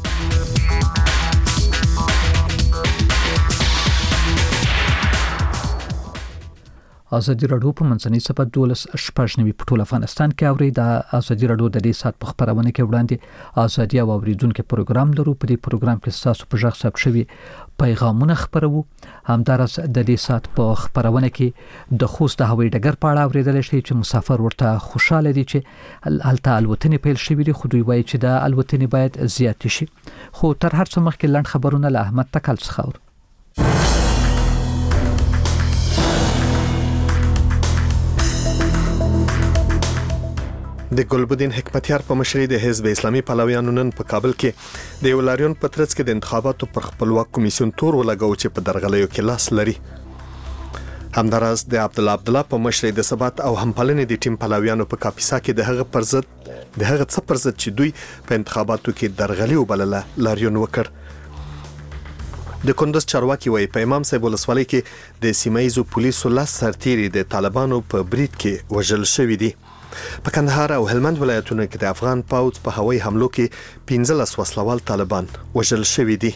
ازادي راډیو په منځنۍ صفحه دولس شپږ نوي په ټول افغانستان کې اوري. د ازادي راډیو د دې سات په خبرونه کې وړاندې ازادي او اوریدونکو پروګرام لرو. په دې پروګرام کې تاسو په ژغ ثبت شوي پیغامونه خبرو. همدارس د دې سات په خبرونه کې د خوست د هوایي ډګر په اړه اوریدل شي چې مسافر ورته خوشاله دي چې هلته الوتنې پیل شوې دي، خو دوی وایي چې د الوتنې باید زیات شي. خو تر هر څه مخکې لنډ خبرونه له احمد تکل څخه اورو. د ګلبدین حکمتیار په مشرۍ د حزب اسلامي پلویانو نن په کابل کې د ولاریون په ترڅ کې د انتخاباتو پر خپلواک کمیسیون تور ولګاو چې په درغلیو کې لاس لري. همداراز د عبد الله عبد الله په مشرۍ د ثبات او همپالنې د ټیم پلویانو په کاپیسا کې د هغه پر ضد د هغه څه پر ضد چې دوی په انتخاباتو کې درغلي وبلله لاریون وکړ. د کندوز چارواکي وایي په امام صاحب ولسوالۍ کې د سیمایزو پولیسو لاس سرتیري د طالبانو په برید کې وژل شوی دي. په کندهار او هلمند ولایتونو کې د افغان پوځ په هوایي حملو کې پنځلس وسلوال طالبان وژل شوي دي.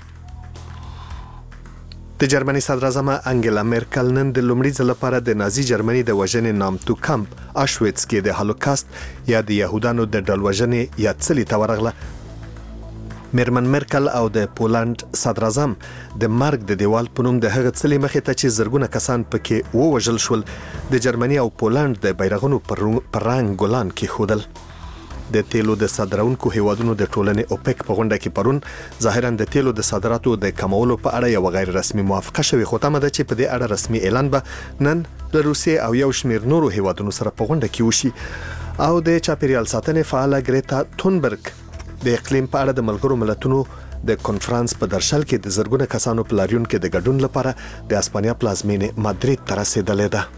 د جرمني صدر اعظم انګلا میرکل نن د لومړي ځل لپاره د نازي جرمني د وژنې نامتو کمپ اشویتس کې د هولوکاست یا د يهودانو د ډلوژنې یا څلي ته ورغله. میرمن میرکل او د پولند صدر اعظم د مرګ د دیوال په نوم د هغه څلي مخې ته چې زرګونه کسان پکې ووژل شول د جرمني او پولند د بیرغونو پر رنګ ګلان کې خودل. د تیلو د صادرونکو هیوادونو د ټولنې اوپک په غونډه کې پرون ظاهرا د تیلو د صادراتو د کمولو په اړه یو غیر رسمي موافقه شوې، خو تمه ده چې په دې اړه رسمي اعلان به نن له روسیې او یو شمېر نورو هیوادونو سره په غونډه کې وشي. او د چاپیریال ساتنې فعاله ګریتا تونبرګ د اقلیم په اړه د ملګرو ملتونو د کنفرانس په درشل کې د زرګونه کسانو په لاریون کې د ګډون لپاره د اسپانیا پلازمینې مادرید ته رسیدلې ده.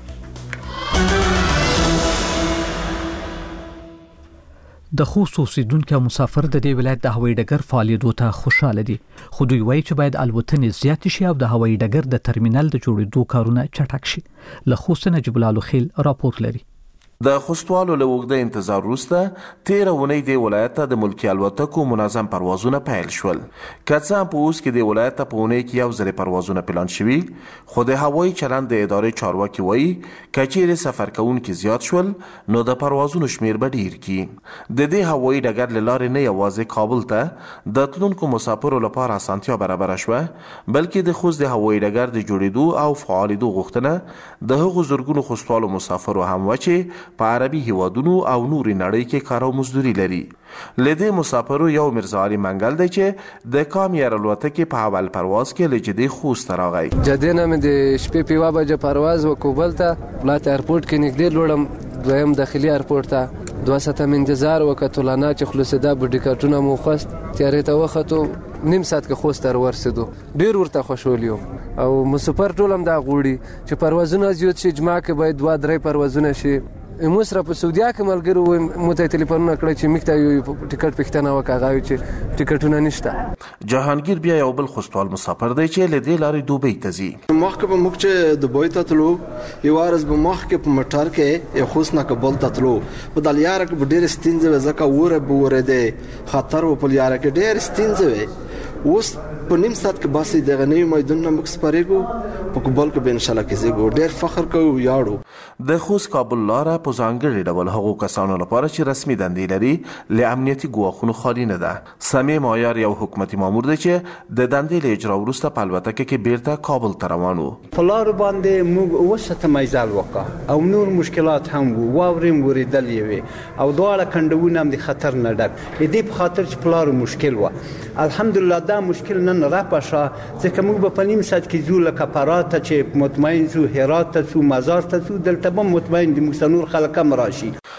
د خوست اوسیدونکو مسافر د دې ولایت د هوایي ډګر فعالیتونو ته خوشاله دي، خو دوی وایي چې باید الوتنې زیات شي او د هوایي ډګر د ترمینل د جوړېدو کارونه چټک شي. له خوست نجیب الله خیل راپور لري. د خوستوالو له اوږده انتظار وروسته تیره اونۍ د ولایت ته د ملکي الوتکو منظم پروازونه پیل شول. که څه هم په اوس کې د ولایت ته په اونۍ کې یو ځلې پروازونه پلان شوي، خو د هوایي چلند د ادارې چارواکي وایي که چیرې سفر کوونکي زیات شول نو د پروازونو شمیر به ډیر کړي. د دې هوایي ډګر له لارې نه یوازې کابل ته د تلونکو مسافرو لپاره اسانتیا برابره شوه، بلکې د خوست د هوایي ډګر د جوړېدو او فعالېدو غوښتنه د هغو زرګونو خوستوالو مسافرو هم وه چې په عربي هیوادونو او نوري نړۍ کې کار او مزدوري لري. لدې مسافرو یو مرزا علي منګل دی چې د کام ایر الوتکې په اول پرواز کې له جدې خوست راغی. جدې نه مې د شپې په یوه بجه پرواز و کوبل ته ولایت ایرپورټ کې نږدې لوړم، دویم داخلي ایرپورټ ته دوه ساعته مې انتظار وکړ. طولانه چې خلاصېده بډي کارټونه مو خوست تیارې ته وختو، نیم ساعت کې خوست ته ورسېدو. ډېر ورته خوشحال یو او مسافر ټول هم دا غواړي چې پروازونه زیات شي، جمعه کې باید دوه درې پروازونه شي. موږ سره په سعودیا کې ملګرو وو مو ته ټلیفونونه کړی چې موږ ته یو ټیکټ پښتنه وکړه، هغه چې ټیکټونه نشته. جهانگیر بیا یو بل خوستوال مسافر دی چې له دې لارې دوبۍ ته ځي. مخکې به موږ چې دوبۍ ته تلو، یو ورځ به مخکې په موټر کې یو خوست نه کابل ته تلو، په دې لاره کې به ډېرې ستونزې وې ځکه اوره به ورېدې، خطر و په لاره کې ډېرې ستونزې وې. اوس په نیم ساعت کې باسي دغه نوي میدانونه موږ سپارېږو، په کابل کې به انشاءالله کې ځو. ډېر فخر کوو، ویاړو. د خوست کابل لاره په ځانګړي ډول هغو کسانو لپاره چې رسمي دندې لري له امنیتي ګواښونو خالي نه ده. صمیم عیار یو حکومتي مامور دی چې د دندې له اجرا وروسته په الوتکه کې بیرته کابل ته روان و. په لارو باندې موږ اووه ساعته مزل وکړ او نور مشکلات هم وو، واورې هم ورېدلې وې او دواړه کنډونه هم د خطر نه ډک. د دې په خاطر چې په لارو مشکل وه، الحمدلله دا مشکل نن راپاشه، ځکه موږ به په نیم ساعت کې ځو لکه فرات ته چې مطمئن ځو، هرات ته ځو، مزار ته ځو، دلته به مطمئن دي موږ نور خلک هم راشي.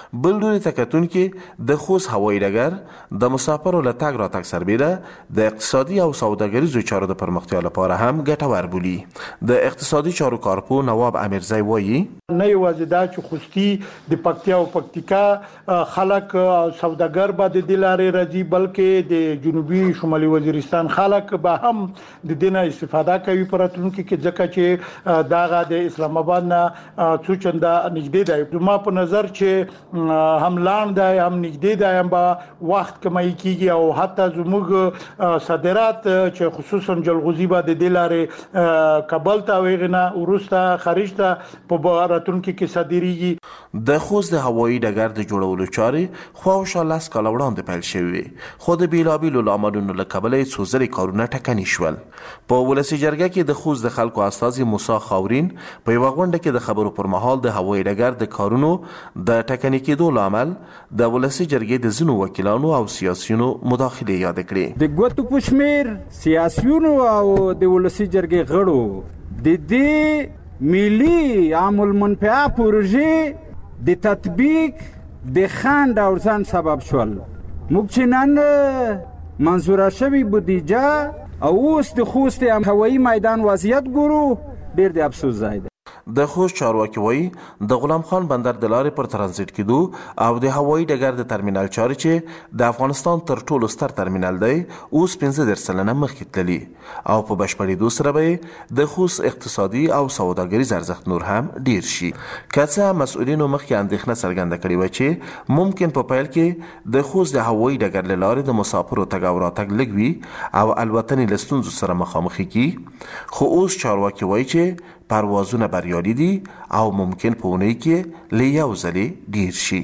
بل لوري ته کتونکي د خوست هوایي ډګر د مسافرو له تګ راتګ سربیره د اقتصادي او سوداګریزو چارو د پرمختیا لپاره هم ګټور بولي. د اقتصادي چارو کارپو نواب امیرزی وایي نه یوازې دا چې خوستي د پکتیا او پکتیکا خلک سوداګر به د دې لارې راځي بلکې د جنوبي شمالي وزیرستان خلک به هم د دې نه استفاده کوي په راتلونکي کې ځکه چې دغه د اسلام آباد نه څو چنده نږدې دی. زما په نظر چې هم لاندې دی هم نږدې دی هم به وخت کمای کیږي او حتی زموږ صادرات چې خصوصا جلغوزي به د دې لارې کابل ته ویغنه ورسته خارج ته په راتلونکي کې صادریږي. د خوست د هوایي ډګر د جوړولو چارې خواوشا لاس کاله وړاندې پیل شوې خو د بیلابیلو لاملونو له کبله څو ځلې کارونه ټکني شول. په ولسي جرګه کې د خوست د خلکو استازي موسی خاورین په یوه غونډه کې د خبرو پر مهال د هوایي ډګر د کارونو د ټکني کېدو لامل د ولسي جرګې د ځینو وکیلانو او سیاسیونو مداخلې یاد کړې. د ګوتو په شمېر سیاسیونو او د ولسي جرګې غړو د دې ملي عام المنفعه پروژې د تطبیق د خنډ او ځان سبب شول. موږ چې نن منظوره شوې بودیجه او اوس د خوست هوایي میدان وضعیت ګورو ډېر د افسوس ځای دی. د خوست چارواکي وایي د غلام خان بندر د لارې پر ترانزیت کېدو او د هوایي ډګر د ترمینل چارې چې د افغانستان تر ټولو ستر ترمینل دی اوس پنځه دېرش سلنه مخکې تللي او په بشپړېدو سره به د خوست اقتصادي او سوداګریز ارزښت نور هم ډیر شي. که څه مسؤلینو مخکې اندېښنه څرګنده کړې وه چې ممکن په پیل کې د خوست د هوایي ډګر له لارې د مسافرو تګ او راتګ لږ وي او الوتنې له ستونزو سره مخامخ کړي، خو اوس چارواکي وایي چې پروازونه بریالي دي او ممکن په اونۍ کې له یو ځلې ډیر شي.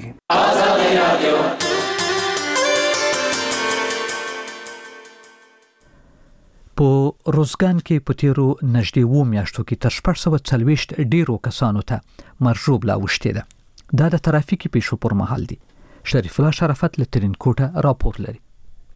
په روزګان کې په تیرو نږدې اووه میاشتو کې تر شپږ سوه څلوېښت ډیرو کسانو ته مرژوب لا اوښتې ده. دا د ترافیکي پیښو پر مهال دي. شریف الله شرافت له ترینکوټه راپور لري.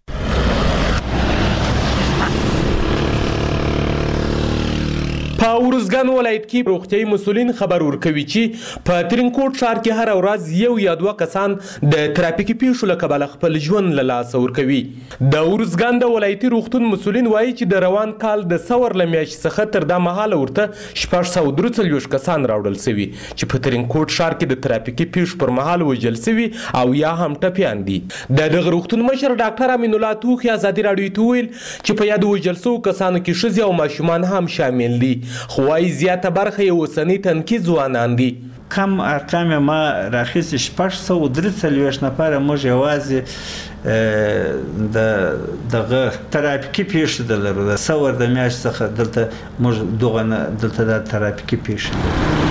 په ورزګان ولایت کې روغتیايي مسؤلین خبر ورکوي چې په ترینکوټ ښار کې هر ورځ یو یا دوه کسان د ترافیکي پیښو له کبله خپل ژوند له لاسه ورکوي. د ورزګان د ولایتي روغتون مسؤلین وایي چې د روان کال د ثور له میاشتې څخه تر دا مهاله ورته شپږ سوه درې څلوېښت کسان راوړل سوي چې په ترینکوټ ښار کې د ترافیکي پیښو پر مهال وژل سوي او یا هم ټپیان دي. د دغه روغتون مشر ډاکټر امین الله توخي ازادي راډیو ته وویل چې په یادو وژل سوو کسانو کې ښځې او ماشومان هم شامل دي، خو وايي زیاته برخه یې اوسني تنکي ځوانان دي. کم ارقام ما راخیستې شپږ سوه درې څلوېښت نفره موږ یوازې د دغه ترافیکي پیښې د لرو د ثور د میاشتې څخه دلته موږ دغه دلته د ترافیکي پیښې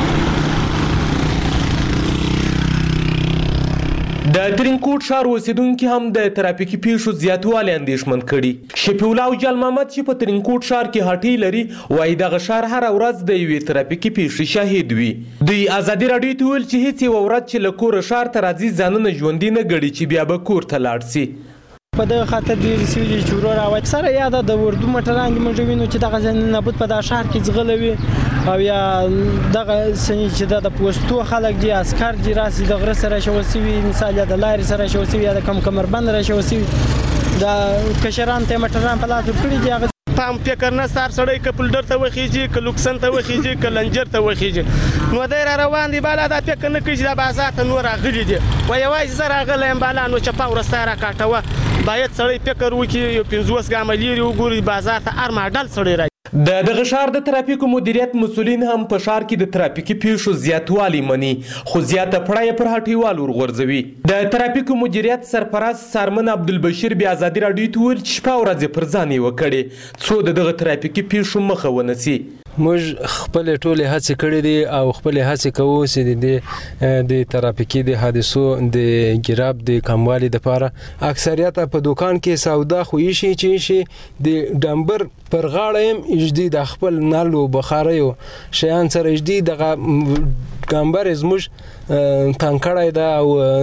د ترینکوټ ښار اوسیدونکي هم د ترافیکي پیښو زیاتوالی اندېښمن کړي. شفیع الله او جال محمد چې په ترینکوټ ښار کې هټۍ لري وایي دغه ښار هره ورځ د یوې ترافیکي پیښې شاهد وي. دوی ازادي راډیو ته وویل چې هیڅ یوه ورځ چې له کوره ښار ته راځي ځانونه ژوندي نه ګڼي چې بیا به کور ته لاړ سي. په دغه خاطر ډېرې سوي دي چې ورور او سره یا د اردو موټران دي موږ وینو چې دغه نبود په دغه ښار کې ځغلوي او یا دغه سنې چې د پوستو خلک دي عسکر دي راسي د غره سره شوي سوي مثال یا د لارې سره شوي سوي یا د کم کمربند را شوي سوي د کشران ته موټران په لاس ورکړي دي. هغه پام فکر نه سار سړی که پلډر ته وخیږي که لوکسن ته وخیږي که لنجر ته وخیږي نو دی را روان دي بالا دا فکر نه کوي چې دا بازار ته نور راغلي دي و یوازې زه راغلی یم بالا نو چپه ورسته راکاټوه. باید سړی فکر وکړي یو پنځوس ګامه لرې وګوري بازار ته هر ماډل سړی راځي. د دغه ښار د ترافیکو مدیریت مسؤلین هم په ښار کې د ترافیکي پیښو زیاتوالی مني، خو زیاته پړه یې پر هټیوال ورغورځوي. د ترافیکو مدیریت سرپرست سارمن عبدالبشیر بیا ازادي راډیو ته وویل چې شپه ورځې پر ځان یې وکړې څو د دغه ترافیکي پیښو مخه ونیسي. موږ خپل ټولې هڅې کړې دي او خپل هڅې کوو چې د ترافیکي د حادثو د ګراب د کموالي لپاره اکثریت په دکان کې سودا خو شي چې شي د ډمبر پر غاړه يم اجدي د خپل نالو بخاریو شیان سره اجدي دغه ګمبر زموږ تانکړای دا او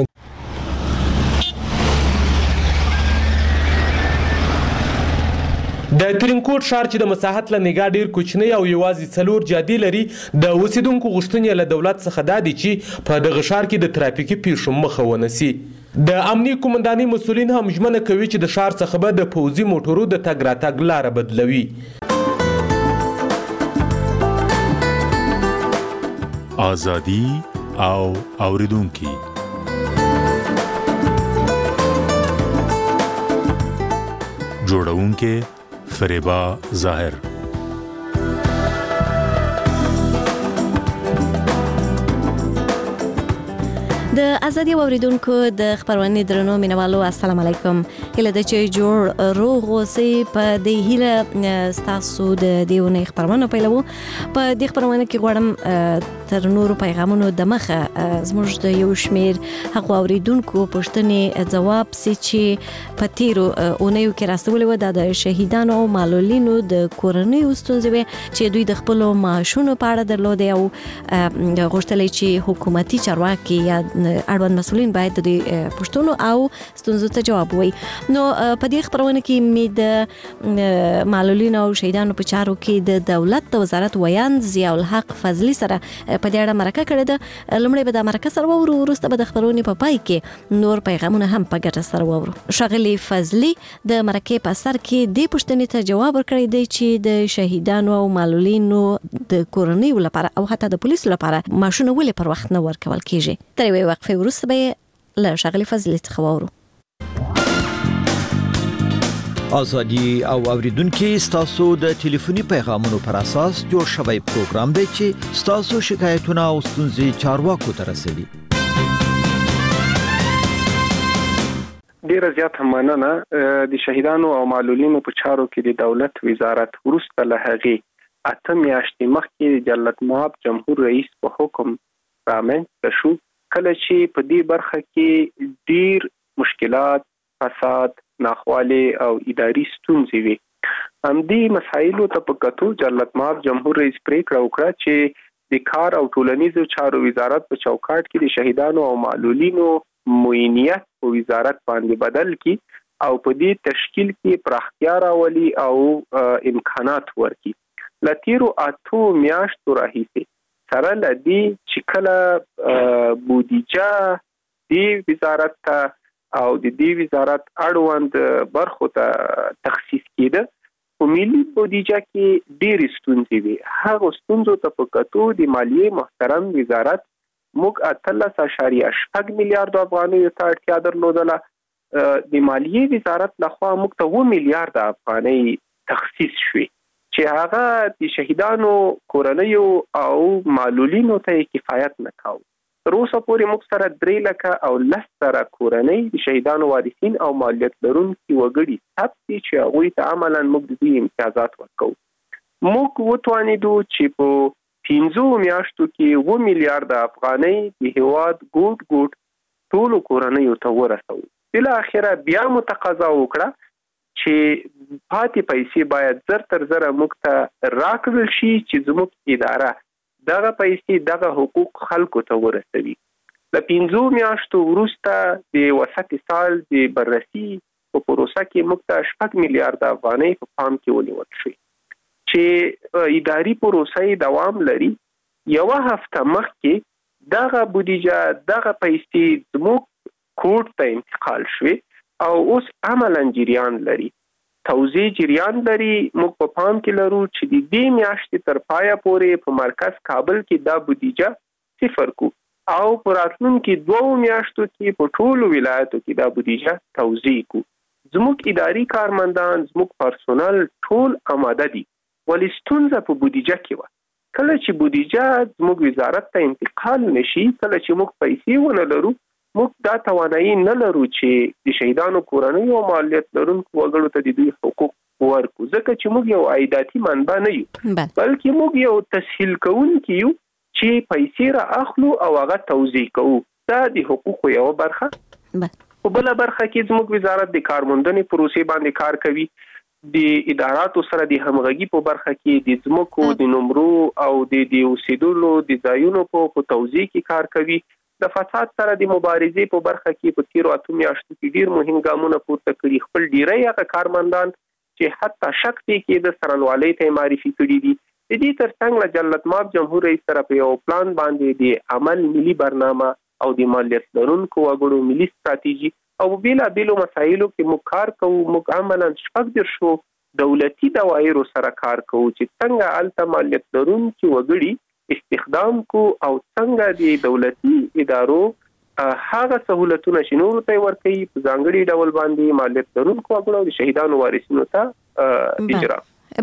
د ترینکوټ ښار چې د مساحت له نګاه ډیر کوچنی او یوازې څلور جادې لري، د اوسیدونکو غوښتنې له دولت څخه دا دي چې په دغه ښار کې د ترافیکي پیښو مخه ونیسي. د امنیي قومندانۍ مسؤلین هم ژمنه کوي چې د ښار څخه به د پوځي موټرو د تګ راتګ لاره بدلوي. آزادي او اوریدونکي جوړونکي فریبا ظاهر. د ازادي اوریدونکو د خبرونې درنو مینوالو السلام علیکم. هله د چې جوړ روغ اوسې په دې هیله ستاسو د دیونه خبرونه پیلوو. په دې خبرونه کې غواړم تر نورو پیغامونو د مخه زموږ د یو شمیر هغه اوریدونکو پوښتنې ځواب سي چې په تیرو اونیو کې راستولې و د شهیدانو او معلولینو د کورنۍ ستونزې چې دوی د خپل معاشونو په اړه درلودې او غوښتل چې حکومتي چارواکي یا اړوند مسؤلین باید د پښتون او ستونزو ته جواب وایي. نو په دې خبرونه کې مې د معلولینو او شهیدانو په چارو کې د دولت د وزارت ویان ضیاء الحق فضلی سره په دې اړه مرکه کړې ده. لومړی به د مرکه سره وورو، وروسته به د خبرونې په پای کې نور پیغامونه هم په ګټه سره وورو. ښاغلي فضلی د مرکې په سر کې دې پوښتنې ته جواب ورکړی دی چې د شهیدانو او معلولینو د کورنیو لپاره او حتی د پولیسو لپاره معاشونه ولې پر وخت نه ورکول کیږي. تر یوې وقفې وروسته به له ښاغلي فضلي څخه واورو. آزادي او اوریدونکو ستاسو د ټلیفوني پیغامونو پر اساس جوړ شوی پروګرام دی چې ستاسو شکایتونه او ستونزې چارواکو ته رسوي. ډیره زیاته مننه. د شهیدانو او معلولینو په چارو کې د دولت وزارت وروسته له هغې اته میاشتې مخکې د جلالت مآب جمهور رئیس په حکم رامنځته شو، کله چې په دې برخه کې ډیر مشکلات، فساد، ناخوالي او اداري ستونزې وي. همدې مسایلو ته په کتو جلالت مآب جمهور رئیس پریکړه وکړه چې د کار او ټولنیزو چارو وزارت په چوکاټ کې د شهیدانو او معلولینو معینیت په وزارت باندې بدل کی او په دې تشکیل کې پراختیا راولي او امکانات ورکړي. لتیرو اتو میاشتو راهیسې سره لدی چې کله بودیجه دی وزارت ته او د دې وزارت اړوند برخو ته تخصیص کېده، په ملي بودیجه کې ډېرې ستونزې وي. هغه ستونزو ته په کتو د مالیې محترم وزارت موږ اتلس اعشاریه شپږ میلیارډ افغانیو ته اړتیا درلودله. د مالیې وزارت لخوا موږ ته اووه میلیارډ افغانۍ تخصیص شوې چې هغه د شهیدانو کورنیو او معلولینو ته کفایت نه کاوه. تر اوسه پورې موږ سره درې لکه او لس زره کورنۍ د شهیدانو وارثین او مالیت لرونکي وګړي ثبت دي چې هغوی ته عملاً موږ د دوی امتیازات ورکوو. موږ وتوانېدو چې په پنځو میاشتو کې اووه میلیارډ افغانۍ د هیواد ګوټ ګوټ ټولو کورنیو ته ورسوو. بالاخره بیا مو تقاضا وکړه چې پاتې پیسې باید زر تر زره موږ ته راکړل شي چې زموږ اداره دغه پیسې دغه حقوق خلکو ته ورسوي. د پنځو میاشتو وروسته د وسط سال د بررسي په پروسه کې موږ ته شپږ میلیارډ افغانۍ په پام کې ونیول شوې چې اداري پروسه دوام لري. یوه هفته مخکې دغه بودیجه دغه پیسې زموږ کوټ ته انتقال شوې او اوس عملاً جریان لري. توزیع جریان لري. موږ په پام کې لرو چې د دې میاشتې تر پایه پورې په مرکز کابل کې دا بودیجه صفر کو او په راتلونکي دوو میاشتو کې په ټولو ولایتو کې دا بودیجه توزیع کو. زموږ اداري کارمندان، زموږ پرسونل ټول آماده دي. ولې ستونزه په بودیجه کې وه. کله چې بودیجه زموږ وزارت ته انتقال نشي، کله چې موږ پیسې ونه لرو، موږ دا توانایي نه لرو چې د شهیدانو کورنیو او مالیت لرونکو وګړو ته د دوی حقوق ورکړو، ځکه چې موږ یو عایداتي منبع نه یو، بلکې موږ یو تسهیل کوونکي یو چې پیسې را اخلو او هغه توزیع کوو. دا د حقوقو یو برخه. په بله برخه کې زموږ وزارت د کارموندنې پروسې باندې کار کوي. د اداراتو سره د همغږي په برخه کې د ځمکو د نمرو او د اوسېدلو د ځایونو په توزیع کې کار کوي. د فساد سره د مبارزې په برخه کې په تیرو اتو میاشتو کې ډیر مهم ګامونه پورته کړي. خپل ډیری هغه کارمندان چې حتی شک دی کې د سرلوالۍ ته معرفي کړي دي. د دې ترڅنګ له جلالت مآب جمهور رئیس سره په یو پلان باندې د عمل ملي برنامه او د مالیت لرونکو وګړو ملي ستراتیژي او بیلا بیلو مسایلو کې موږ کار کوو. موږ عملاً شپږ دېرشو دولتي دواایرو سره کار کوو چې څنګه هلته مالیت لرونکي وګړي استخدام کو او څنګه د دولتي ادارو هغه سہولتونه چې نورو ته ورکوي په ځانګړي ډول باندې مالیت لرونکو وګړو د شهیدانو وارثینو ته اجرا.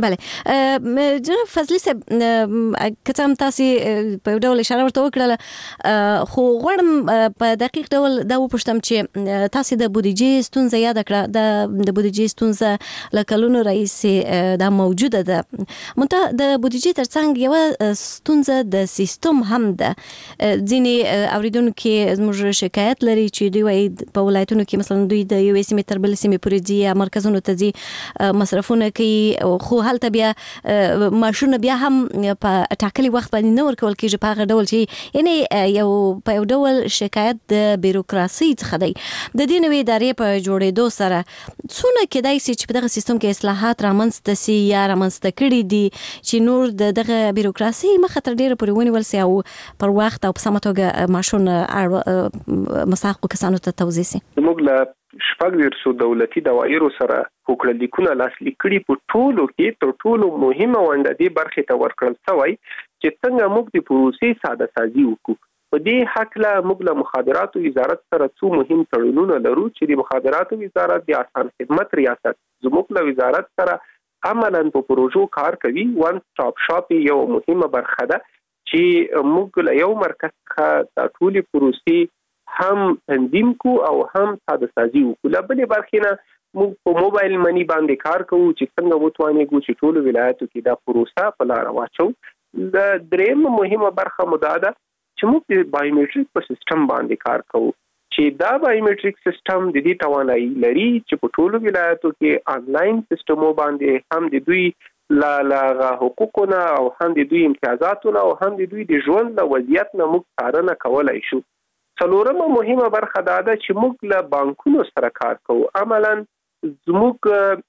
بله جناب فضلي صاحب که څه هم تاسې په یو ډول اشاره ورته وکړله خو غواړم په دقیق ډول دا وپوښتم چې تاسې د بودیجې ستونزه یاده کړه. د بودیجې ستونزه له کلونو راهیسې دا موجوده ده، منتها د بودیجې ترڅنګ یوه ستونزه د سیستم هم ده. ځینې اوریدونکي زموږ شکایت لري چې دوی وایي په ولایتونو کې مثلا دوی د یوې سیمې تر بلې سیمې پورې ځي یا مرکزونو ته ځي مصرفونه کوي، خو هلته بیا ماشونه بیا هم په ټاکلي وخت باندې نه ورکول کېږي په هغه ډول چې یعنې یو په یو ډول شکایت د بیروکراسۍ څخه دی. د دې نوې ادارې په جوړېدو سره څونه کېدای شي چې په دغه سیستم کې اصلاحات رامنځته سي یا رامنځته کړي دي چې نور د دغه بیروکراسۍ مخه تر ډېره پورې ونیول سي او پر وخت او په سمه توګه ماشونه مستحقو کسانو ته توزیع سي؟ موږ له شپږ دېرشو دولتي دواایرو سره هوکړلیکونه لاسلیک کړي. په ټولو کې تر ټولو مهمه ونډه دې برخې ته ورکړل شوی چې څنګه موږ د پروسې ساده سازي وکړو. په دې هکله موږ له مخابراتو وزارت سره څو مهم تړونونه لرو چې د مخابراتو وزارت د آسان خدمت ریاست زموږ له وزارت سره عملاً په پروژو کار کوي. وان سټاپ شاپ یو مهمه برخه ده چې موږ له یو مرکز څخه د ټولې پروسې هم تنظیم کو او هم ساده سازي وکړو. له بلې برخې نه موږ په موبایل منی باندې کار کوو چې څنګه وتوانېږو چې ټولو ولایتو کې دا پروسه په لاره واچو. د درېیم مهمه برخه مو دا ده چې موږ د بایومټریک په سیستم باندې کار کوو چې دا بایومټریک سیستم د دې توانایي لري چې په ټولو ولایتو کې آنلاین سیستمو باندې هم د دوی لا لا حقوقونه او هم د دوی امتیازاتونه او هم د دوی د ژوند له وضعیت نه موږ څارنه کولای شو. څلورمه مهمه برخه دا ده چې موږ له بانکونو سره کار کوو. عملاً زموږ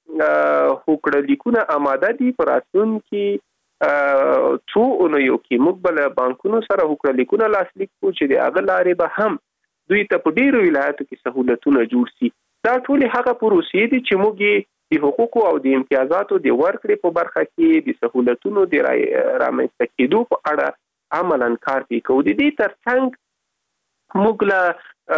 هوکړلیکونه آماده دي. په راتلونکي څو اونیو کې موږ به له بانکونو سره هوکړلیکونه لاسلیک کړو چې د هغه لارې به هم دوی ته په ډېرو ولایتو کې سهولتونه جوړ شي. دا ټولې هغه پروسې دي چې موږ د حقوقو او د امتیازاتو د ورکړې په برخه کې د سهولتونو د رامنځته کېدو په اړه عملاً کار کوو. د دې ترڅنګ موږ له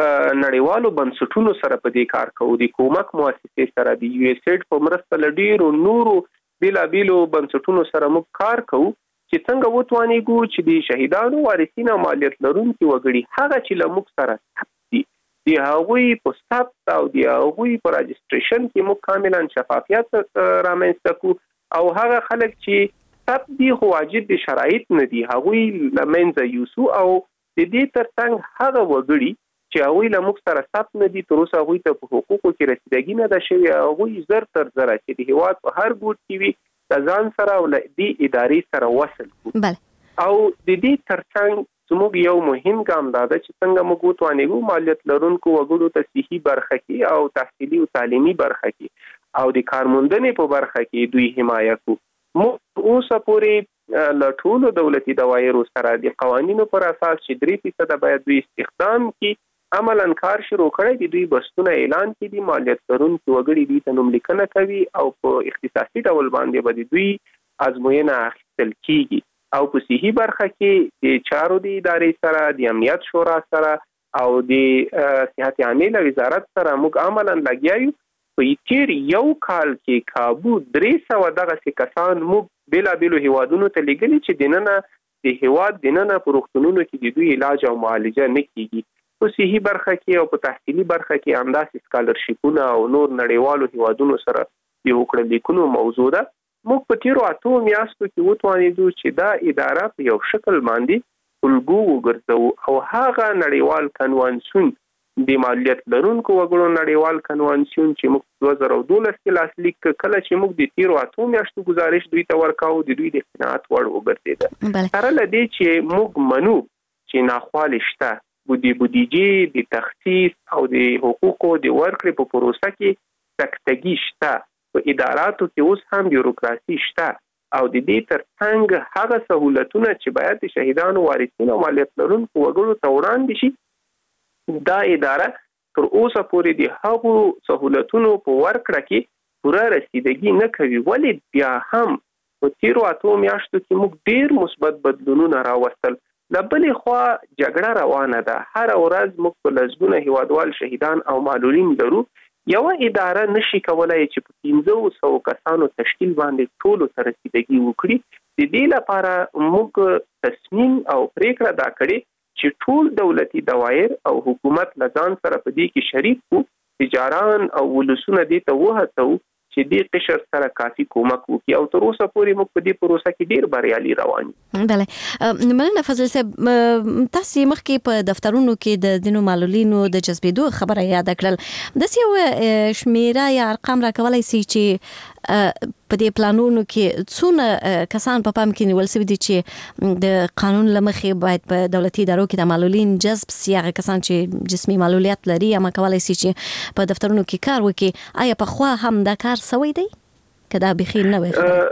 نړیوالو بنسټونو سره په دې کار کوو. د کومک مؤسسې سره د یو اس ایډ په مرسته له ډېرو نورو بیلابیلو بنسټونو سره موږ کار کوو چې څنګه وتوانېږو چې د شهیدانو وارثین او مالیت لرونکي وګړي هغه چې له موږ سره ثبت دي د هغوی په ثبت او د هغوی په راجسټریشن کې موږ کاملا شفافیت رامنځته کړو او هغه خلک چې ثبت دي خو واجب دي شرایط نه دي هغوی له منځه یوسو او د دې ترڅنګ هغه وګړي چې هغوی له موږ سره ثبت نه دي تر اوسه هغوی ته په حقوقو کې رسیدګي نه ده شوې هغوی زر تر زره چې د هېواد په هر ګوټ کې وي د ځان سره او له دې ادارې سره وصل کړو. او د دې ترڅنګ زموږ یو مهم ګام دا ده چې څنګه موږ وتوانېږو مالیت لرونکو وګړو ته صحي برخه کې او تحصیلي او تعلیمي برخه کې او د کارموندنې په برخه کې دوی حمایه کړو. موږ اوسه پورې له ټولو دولتي دواایرو سره د قوانینو پر اساس چې درې فیصده باید دوی استخدام کړي عملاً کار شروع کړی دي. دوی بستونه اعلان کړي دي مالیت لرونکي وګړي دوی ته نوملیکنه کوي او په اختصاصي ډول باندې به دوی ازموینه اخیستل کیږي او په صحي برخه کې د چارو د ادارې سره د امنیت شورا سره او د صحت عامه وزارت سره موږ عملاً لګیا یو. په تیر یو کال کې کابو درې سوه دغسې کسان موږ بیلابیلو هیوادونو ته لیږلي چې دننه د هیواد دننه په روغتونونو کې د دوی علاج او معالجه نه کیږي. په صحي برخه کې او په تحصیلي برخه کې همداسې سکالرشیپونه او نور نړیوالو هیوادونو سره د هوکړلیکونو موضوع ده. موږ په تیرو اتو میاشتو کې وتوانېدو چې دا اداره په یو شکل باندې الګو وګرځوو او هغه نړیوال کنوانسیون د مالیت لرونکو وګړو نړیوال کنوانسیون چې موږ دوه زره دولس کې لاسلیک کله چې موږ د تیرو اتو میاشتو گزارش دوی ته ورکاو د دوی د قناعت وړ وګرځېده. سره له دې چې موږ منو چې ناخوالې شته د بودیجې د تخصیص او د حقوقو د ورکړې په پروسه کې سکتګي شته په اداراتو کې اوس هم بیوروکراسي شته او د دې ترڅنګ هغه سہولتونه چې باید د شهیدانو وارثین او مالیت لرونکو وګړو ته وړاندې شي دا اداره تر اوسه پورې د هغو سہولتونو په ورکړه کې پوره رسیدګي نه کوي. ولې بیا هم په تیرو اتو میاشتو کې موږ ډیر مثبت بدلونونه راوستل. له بلې خوا جګړه روانه ده، هر ورځ موږ په لسګونه هیوادوال شهیدان او معلولین لرو. یوه اداره نشي کولای چې په پنځه سوه کسانو تشکیل باندې ټولو ته رسیدګي وکړي. د دې لپاره موږ تصمیم او پریکړه دا کړې چې ټول دولتي دوایر او حکومت له ځان سره په دې کې شریک وو، تجاران او ولسونه دې ته وهڅوو چې دې قشر سره کافي کومک وکړي او تر اوسه پورې موږ په دې پروسه کې ډیر بریالي روان یو. بله مننه فضل صاحب، تاسو مخکې په دفترونو کې د دینو معلولینو د جذبېدو خبره یاد کړل. داسې یو شمیره یا ارقام راکولای شي چې په دې پلانونو کې څونه کسان په پام کې نیول شوي دي چې د قانون له مخې باید په دولتي ادارو کې د معلولین جذب سي، هغه کسان چې جسمي معلولیت لري اما کولای شي چې په دفترونو کې کار وکړي؟ آیا په خوا هم دا کار سوی دی که دا بخیر نه وي؟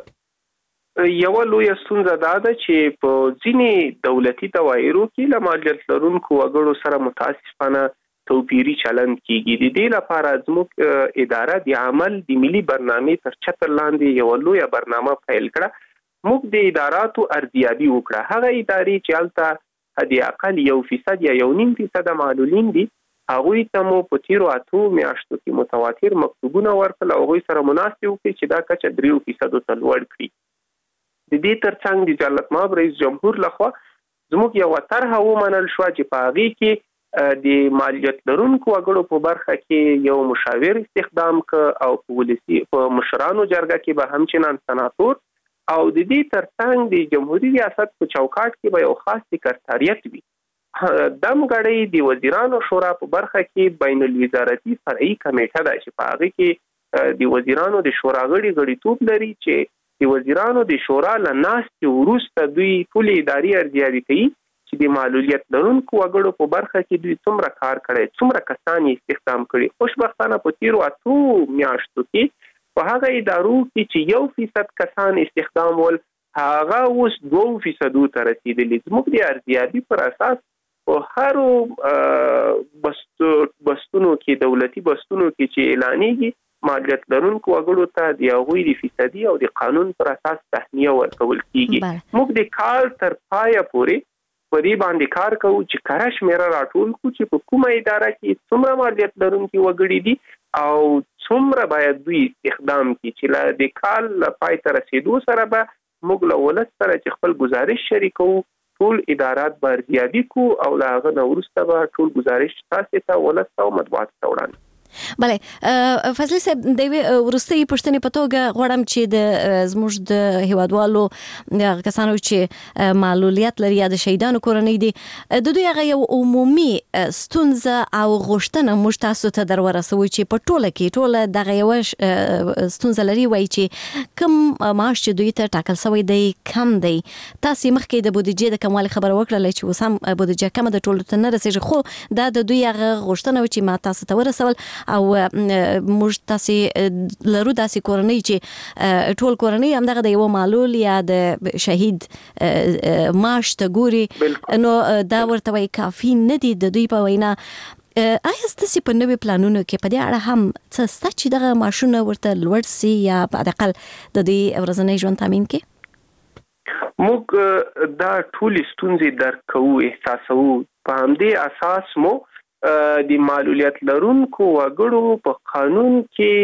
یوه لویه ستونزه دا ده چې په ځینې دولتي دوايرو کې له مالیت لرونکو وګړو سره متاسفانه توپیری چلند کیږي. د دې لپاره زموږ اداره د عمل د ملي برنامې تر چتر لاندې یو لویه برنامه پیل کړه. موږ د اداراتو ارزیابي وکړه. هغه ادارې چې هلته حد اقل یو فیصد یا یو نیم فیصد معلولین دي، هغوی ته مو په تیرو اتو میاشتو کې متواتر مکتوبونه ورکړل او هغوی سره مناسب وکړي چې دا کچه دریو فیصدو ته لوړ کړي. د دې ترڅنګ د جلالت مآب رئیس جمهور لخوا زموږ یوه طرحه ومنل شوه چې په هغې کې د مالیت لرونکو وګړو په برخه کې یو مشاور استخدام ک او په ولسی په مشرانو جرګه کې به همچنان سناتور او د دې ترڅنګ د جمهوریت ریاست په چوکاټ کې به یو خاص سکرټریټ وي. دم غړي د وزیرانو شورا په برخه کې بین الوزارتي فرعي کمیټه ده چې په هغه کې د وزیرانو د شورا غړي غړیتوب لري چې د وزیرانو د شورا له ناستې وروسته دوی ټولې ادارې ارزیابي کوي چې د معلولیت لرونکو وګړو په برخه کې دوی څومره کار کړی، څومره کسان یې استخدام کړي. خوشبختانه په تیرو اتو میاشتو کې په هغه ادارو کې چې یو فیصد کسان استخدام ول، هغه اوس دوه فیصدو ته رسیدلي. زموږ د ارزیابي پر اساس په هرو بستونو کې دولتي بستونو کې چې اعلانېږي مالیت لرونکو وګړو ته د هغوی د فیصدي او د قانون پر اساس تهنیه ورکول کیږي. موږ د کال تر پایه پورې په دې باندې کار کوو چې کره شمیره راټول کړو چې په کومه اداره کې څومره مالیت لرونکي وګړي دي او څومره باید دوی استخدام کړي چې له د کال پای ته رسیدو سره به موږ له ولس سره چې خپل گزارش شریکو، ټول ادارات به ارزیابي کو او له هغه نه وروسته به ټول گزارش تاسو ته ولس او مطبوعات ته وړاندې. بله فضل صاحب، د وروستۍ پوښتنې په توګه غواړم چې د زموږ د هیوادوالو کسانو چې معلولیت لري یا د شهیدانو کورنۍ دي، د دوی هغه یو عمومي ستونزه او غوښتنه موږ تاسو ته در ورسوي چې په ټوله کې ټوله دغه یوه ستونزه لري، وایي چې کم معاش چې دوی ته ټاکل شوی دی کم دی. تاسو مخکې د بودیجې د کموالي خبره وکړله چې اوس هم بودیجه کمه د ټولو ته نه رسېږي، خو دا د دوی هغه غوښتنه چې ما تاسو ته ورسول او موږ تاسو لرو داسې کورنۍ چې ټول کورنۍ همدغه د یو معلول یا د شهید معاش ته ګوري، نو دا ورته وایي کافي نه دي د دوی په وینا. آیا ستاسو په نوې پلانونو کې په دې اړه هم څه شته چې دغه معاشونه ورته لوړ سي یا په حداقل د دې ورځنی ژوند تامین کړي؟ موږ دا ټول ستونزې درک کوو، احساسوو. په همدې اساس مو د معلولیت لرونکو وګړو په قانون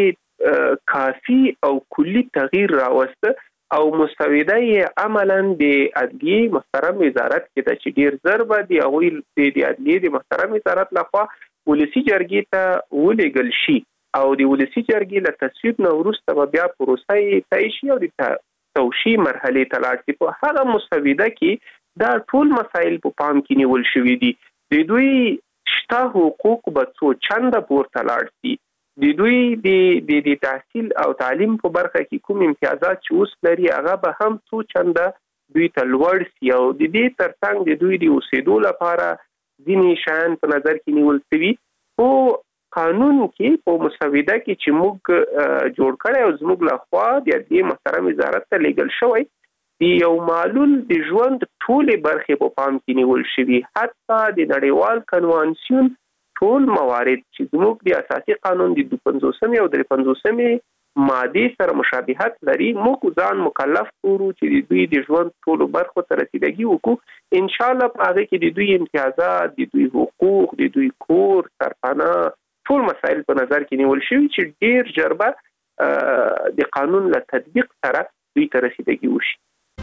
کې کافي او کلی تغییر راوسته او مسوده یې عملاً د عدلیې محترم وزارت کې ده چې ډیر زر به د هغوی د عدلیې د محترم وزارت لخوا ولسي جرګې ته ولېږل شي او د ولسي جرګې له تصویب نه وروسته به بیا پروسه یې طی شي او د توشیح مرحلې ته لاړ شي. په هغه مسوده کې دا ټول مسایل په پام کې نیول شوي دي. د دوی شته حقوق به څو چنده پورته لاړ شي، د دوی د د تحصیل او تعلیم په برخه کې کوم امتیازات چې اوس لري هغه به هم څو چنده دوی ته لوړ شي او د دې ترڅنګ د دوی د اوسېدو لپاره ځینې شیان په نظر کې نیول شوي. خو قانون کې په مسوده کې چې موږ جوړ کړی او زموږ له خوا د دې محترم وزارت ته لیږل شوی د یو معلول د ژوند ټولې برخې په پام کې نیول شوي، حتی د نړیوال کنوانسیون ټول موارد چې زموږ د اساسي قانون د دوه پنځوسمې او درې پنځوسمې مادې سره مشابهت لري، موږ ځان مکلف کړو چې د دوی د ژوند ټولو برخو ته رسیدګي وکړو. ان شاء الله په هغه کې د دوی امتیازات، د دوی حقوق، د دوی کور، سرپناه، ټول مسایل په نظر کې نیول شوي چې ډیر ژر به د قانون له تطبیق سره دوی ته رسیدګي وشي.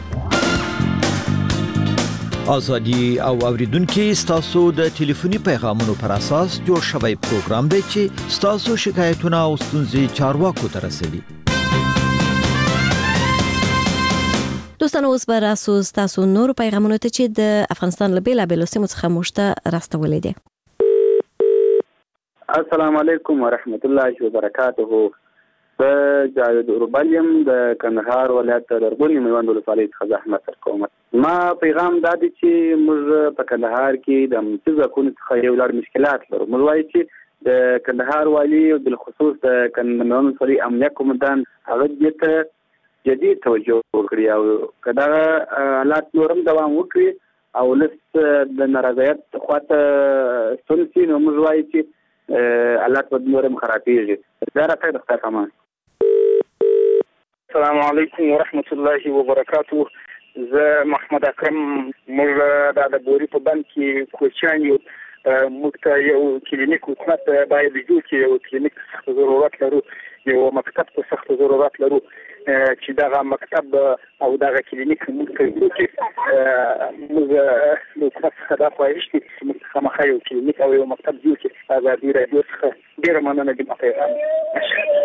آزادی او اوریدونکو ستاسو د ټلیفوني پیغامونو پر اساس جوړ شوی پروګرام دی چې ستاسو شکایتونه او ستونزې چارواکو ته رسوي. دوستانو اوس به راسو ستاسو نور پیغامونو ته چې د افغانستان له بیلابیلو سیمو څخه موږ ته راستولي دي. السلام علیکم ورحمت الله وبرکاته. د جاوید اوربلیم د کندهار ولایت د دربونی میوند ولسوالۍ څخه زحمت سر کوم. ما پیغام دا دی چې موږ په کندهار کې د امنیتي ځواکونو څخه یو لړ مشکلات لرو. موږ وایو چې د کندهار والي او بالخصوص د کندهار ولسوالۍ امنیه قومندان هغه دې ته جدي توجه وکړي او کدا حالات نورم دوام وکړي او لست د نارضایت خواته ستونزې نو موږ وایو چې حالات په نورم خرابېږي. دا راته د خیر کمان. السلام علیکم ورحمت الله وبرکاته. زه محمد اکرم، موږ د بوري په بند کې کوچیان یو، موږ ته یو کلینیک حکومت باید جوړ کړي، یو کلینیک ضرورت لرو، یو مکتب ته سخت ضرورت لرو چې دغه مکتب او دغه کلینیک موږ ته جوړ کړي. موږ د حکومت څخه دا خواهش کوي چې موږ خامخا یو کلینیک او یو مکتب جوړ کړي. ازادي راډیو څخه ډېره مننه د پیغام.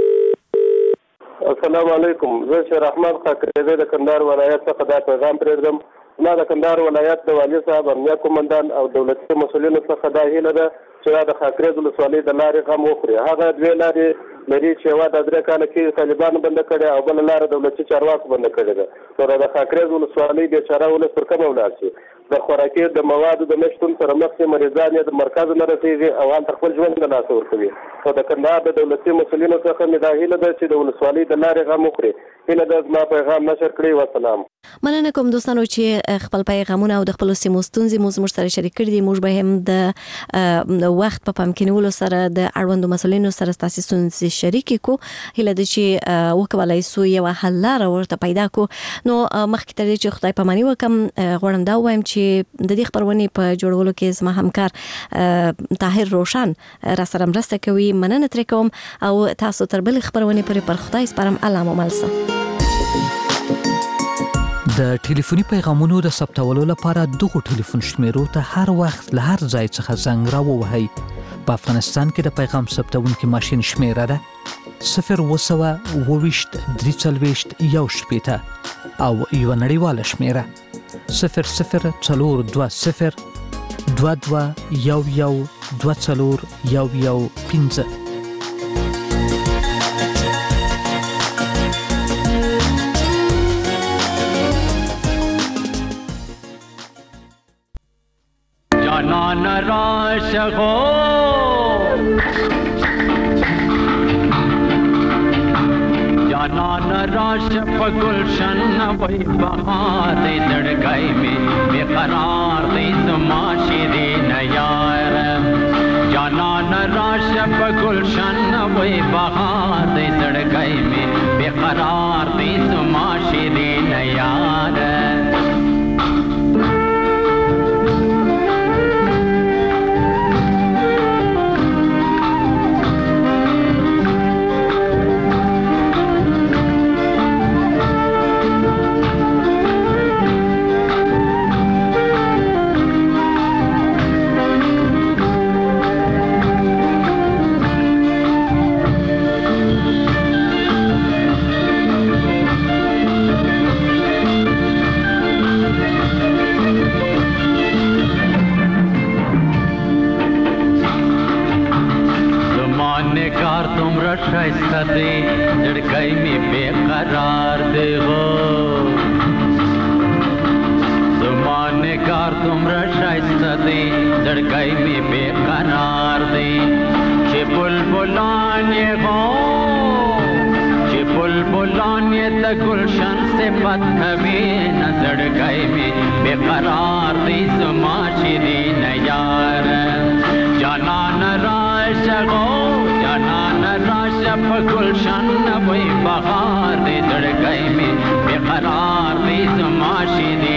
السلام علیکم. زه شیر احمد خاکریزی د کندهار ولایت څخه دا پیغام پرېږدم. ما د کندهار ولایت د والي صاحب، امنیه قومندان او دولتي مسؤلینو څخه دا هیله ده چې د خاکریز ولسوالۍ د لارې غم وخوري. هغه دوې لارې لري چې یوه د درې کاله کې طالبانو بنده کړې او بله لاره دولتي چارواکو بنده کړې ده. نو د خاکریز ولسوالۍ بېچاره ولس پر کومه ولاړ شي؟ د خوراکي د موادو د نشتون سره مخ شي، مریضان یې د مرکز نه رسېږي او هلته خپل ژوند له لاسه ورکوي. نو د کندهار د دولتي مسؤلینو څخه مې دا هیله ده چې د ولسوالۍ د لارې غم وخوري. هیله ده زما پیغام نشر کړئ. وسلام. مننه کوم دوستانو چې خپل پیغامونه او د خپل سیمو ستونزې مو زموږ سره شریک کړي دي. موږ به هم د وخت په پام کې نیولو سره د اړوندو مسؤلینو سره ستاسو ستونزې شریکې کو. هیله ده چې وکولای سو یو حل لاره ورته پیدا کو. نو مخکې تر دې چې خدای پاماني وکم، غواړم دا وایم چې د دې خبرونې په جوړولو کې زما همکار طاهر روشن را سره مرسته کوي. مننه ترې کوم او تاسو تر بل خبرونې پورې پر خدای سپارم. الله مو ملسه. د ټلیفوني پیغامونو د ثبتولو لپاره دغه ټلیفون شمیرو ته هر وخت له هر ځای څخه زنګ راووهئ. په افغانستان کې د پیغام ثبتونکي ماشین شمیره ده صفر اووه سوه اووه ویشت درې څلوېښت یو شپېته او یوه نړیواله شمیره صفر صفر څلور دوه صفر دوه دوه یو یو دوه څلور یو یو پنځه. جانان راشقو جانان راشق گلشن وی بہار دڑگائی میں بے قرار دی زما شیرین یار. جانان راشق گلشن وی بہار دڑگائی میں بے قرار دی زما شیرین یار. दे लड़काई में बेकरार दे हो ज़माने कार तुमरा शाइस्ता दे लड़काई में बेकरार दे بلبلان یہ ہو کہ بلبلان یہ تا گلشن سے پتھوی نظر گئے میں بے قرار دی زماشی دی نیار جانان راش گو جانان راش پا گلشن نبوی بغار دی زر گئے میں بے قرار دی زماشی دی